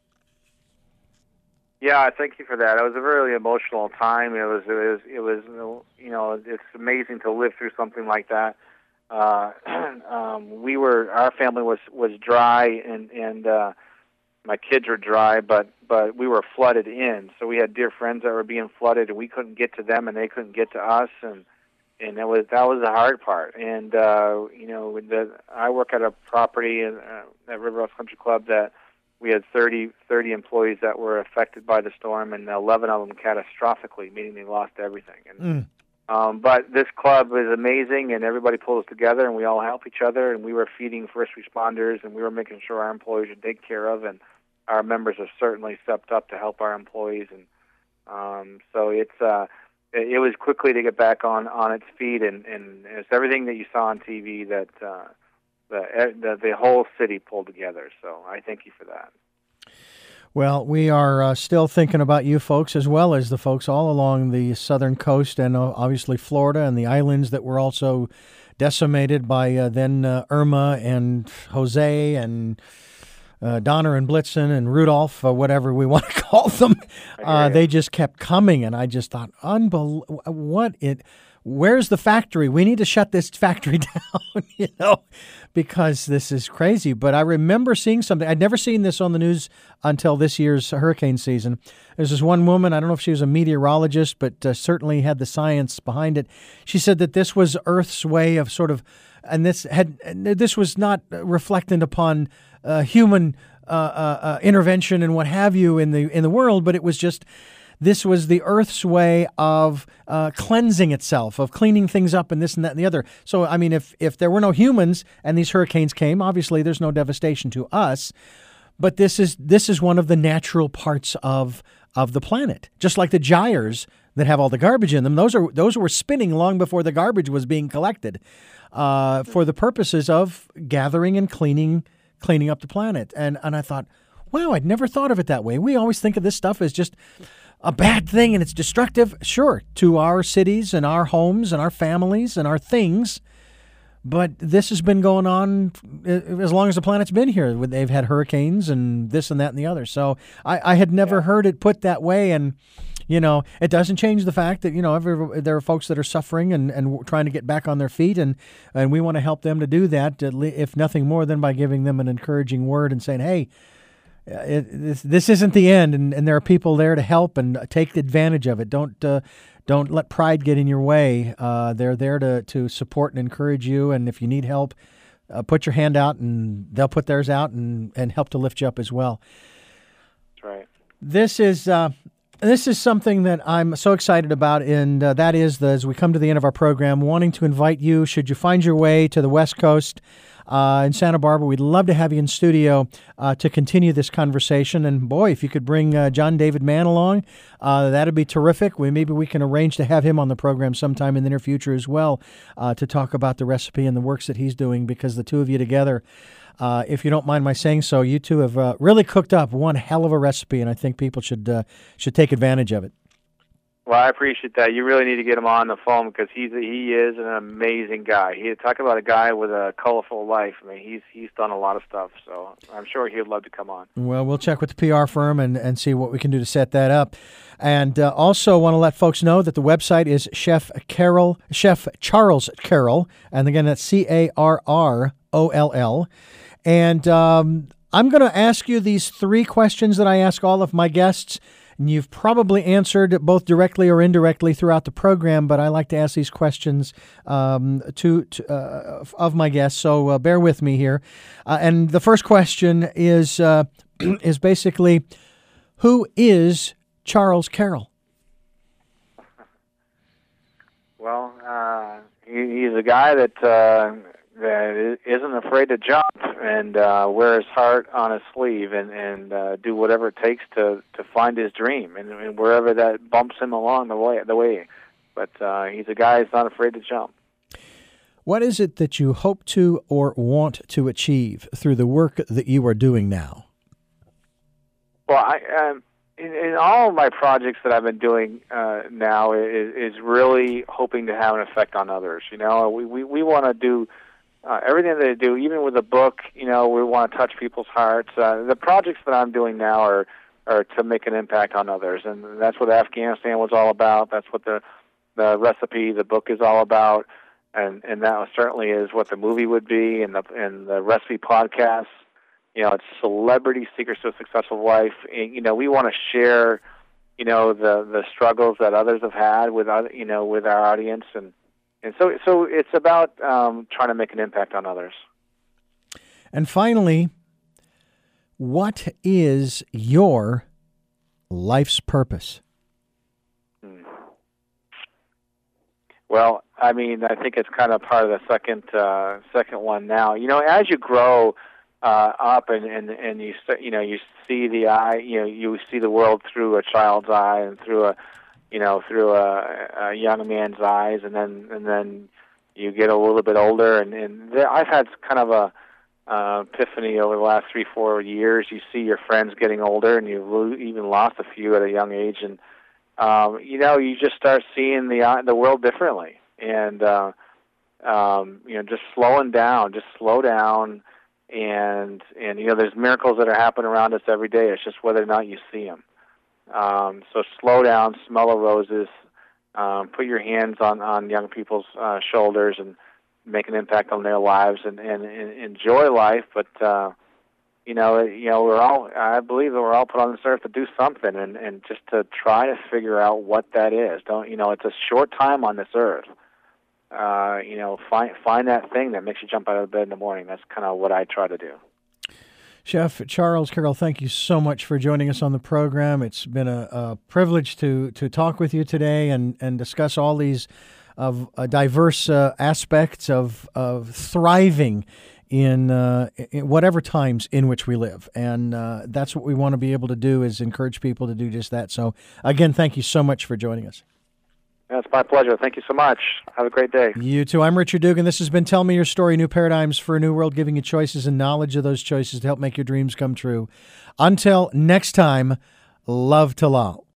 Yeah, thank you for that. It was a really emotional time. It was it's amazing to live through something like that. Our family was dry, and my kids were dry, but we were flooded in. So we had dear friends that were being flooded, and we couldn't get to them, and they couldn't get to us, and that was the hard part. And I work at a property at River Oaks Country Club that we had 30 employees that were affected by the storm, and 11 of them catastrophically, meaning they lost everything. And but this club is amazing, and everybody pulls together, and we all help each other, and we were feeding first responders, and we were making sure our employees are taken care of, and our members have certainly stepped up to help our employees. And so it was quickly to get back on its feet, and it's everything that you saw on TV that the whole city pulled together. So I thank you for that. Well, we are still thinking about you folks as well as the folks all along the southern coast and obviously Florida and the islands that were also decimated by then Irma and Jose and Donner and Blitzen and Rudolph, whatever we want to call them. They just kept coming, and I just thought, where's the factory? We need to shut this factory down, because this is crazy. But I remember seeing something. I'd never seen this on the news until this year's hurricane season. There's this one woman, I don't know if she was a meteorologist, but certainly had the science behind it. She said that this was Earth's way of sort of, and this was not reflected upon human intervention and what have you in the world, but it was just, this was the Earth's way of cleansing itself, of cleaning things up and this and that and the other. So, I mean, if there were no humans and these hurricanes came, obviously there's no devastation to us. But this is one of the natural parts of the planet. Just like the gyres that have all the garbage in them, those were spinning long before the garbage was being collected for the purposes of gathering and cleaning up the planet. And I thought, wow, I'd never thought of it that way. We always think of this stuff as just a bad thing and it's destructive, sure, to our cities and our homes and our families and our things. But this has been going on as long as the planet's been here. They've had hurricanes and this and that and the other. So I had never heard it put that way. And, it doesn't change the fact that, there are folks that are suffering and trying to get back on their feet. And we want to help them to do that, if nothing more than by giving them an encouraging word and saying, hey, this isn't the end, and there are people there to help and take advantage of it. Don't let pride get in your way. They're there to support and encourage you, and if you need help, put your hand out, and they'll put theirs out and help to lift you up as well. That's right. This is something that I'm so excited about, and that is, as we come to the end of our program, wanting to invite you, should you find your way to the West Coast, in Santa Barbara, we'd love to have you in studio to continue this conversation. And boy, if you could bring John David Mann along, that'd be terrific. Maybe we can arrange to have him on the program sometime in the near future as well, to talk about the recipe and the works that he's doing, because the two of you together, if you don't mind my saying so, you two have really cooked up one hell of a recipe, and I think people should take advantage of it. Well, I appreciate that. You really need to get him on the phone, because he is an amazing guy. Talk about a guy with a colorful life. I mean, he's done a lot of stuff, so I'm sure he'd love to come on. Well, we'll check with the PR firm and see what we can do to set that up. And also want to let folks know that the website is Chef Charles Carroll, and again, that's Carroll. And I'm going to ask you these 3 questions that I ask all of my guests. And you've probably answered both directly or indirectly throughout the program, but I like to ask these questions of my guests, so bear with me here. And the first question is basically, who is Charles Carroll? Well, he's a guy that that isn't afraid to jump and wear his heart on his sleeve and do whatever it takes to find his dream and wherever that bumps him along the way. But he's a guy who's not afraid to jump. What is it that you hope to or want to achieve through the work that you are doing now? Well, in all of my projects that I've been doing now is really hoping to have an effect on others. You know, we want to do everything that I do, even with a book. You know, we want to touch people's hearts. The projects that I'm doing now are to make an impact on others, and that's what Afghanistan was all about. That's what the recipe, the book, is all about, and that certainly is what the movie would be, and the recipe podcast. You know, it's Celebrity Secrets to a Successful Life. And, you know, we want to share, you know, the struggles that others have had with with our audience, and so it's about trying to make an impact on others. And finally, what is your life's purpose? Well, I mean, I think it's kind of part of the second one now. You know, as you grow up and you see the eye, you see the world through a child's eye and through a young man's eyes, and then you get a little bit older, and I've had kind of a epiphany over the last 3-4 years. You see your friends getting older, and you've even lost a few at a young age, and you just start seeing the world differently, and just slow down, and there's miracles that are happening around us every day. It's just whether or not you see them. So slow down, smell the roses, put your hands on young people's shoulders, and make an impact on their lives, and enjoy life. But I believe that we're all put on this earth to do something, and just to try to figure out what that is. It's a short time on this earth. Find that thing that makes you jump out of bed in the morning. That's kind of what I try to do. Chef Charles Carroll, thank you so much for joining us on the program. It's been a privilege to talk with you today and discuss all these diverse aspects of thriving in whatever times in which we live. And that's what we want to be able to do, is encourage people to do just that. So, again, thank you so much for joining us. It's my pleasure. Thank you so much. Have a great day. You too. I'm Richard Dugan. This has been Tell Me Your Story, New Paradigms for a New World, giving you choices and knowledge of those choices to help make your dreams come true. Until next time, love to Lal.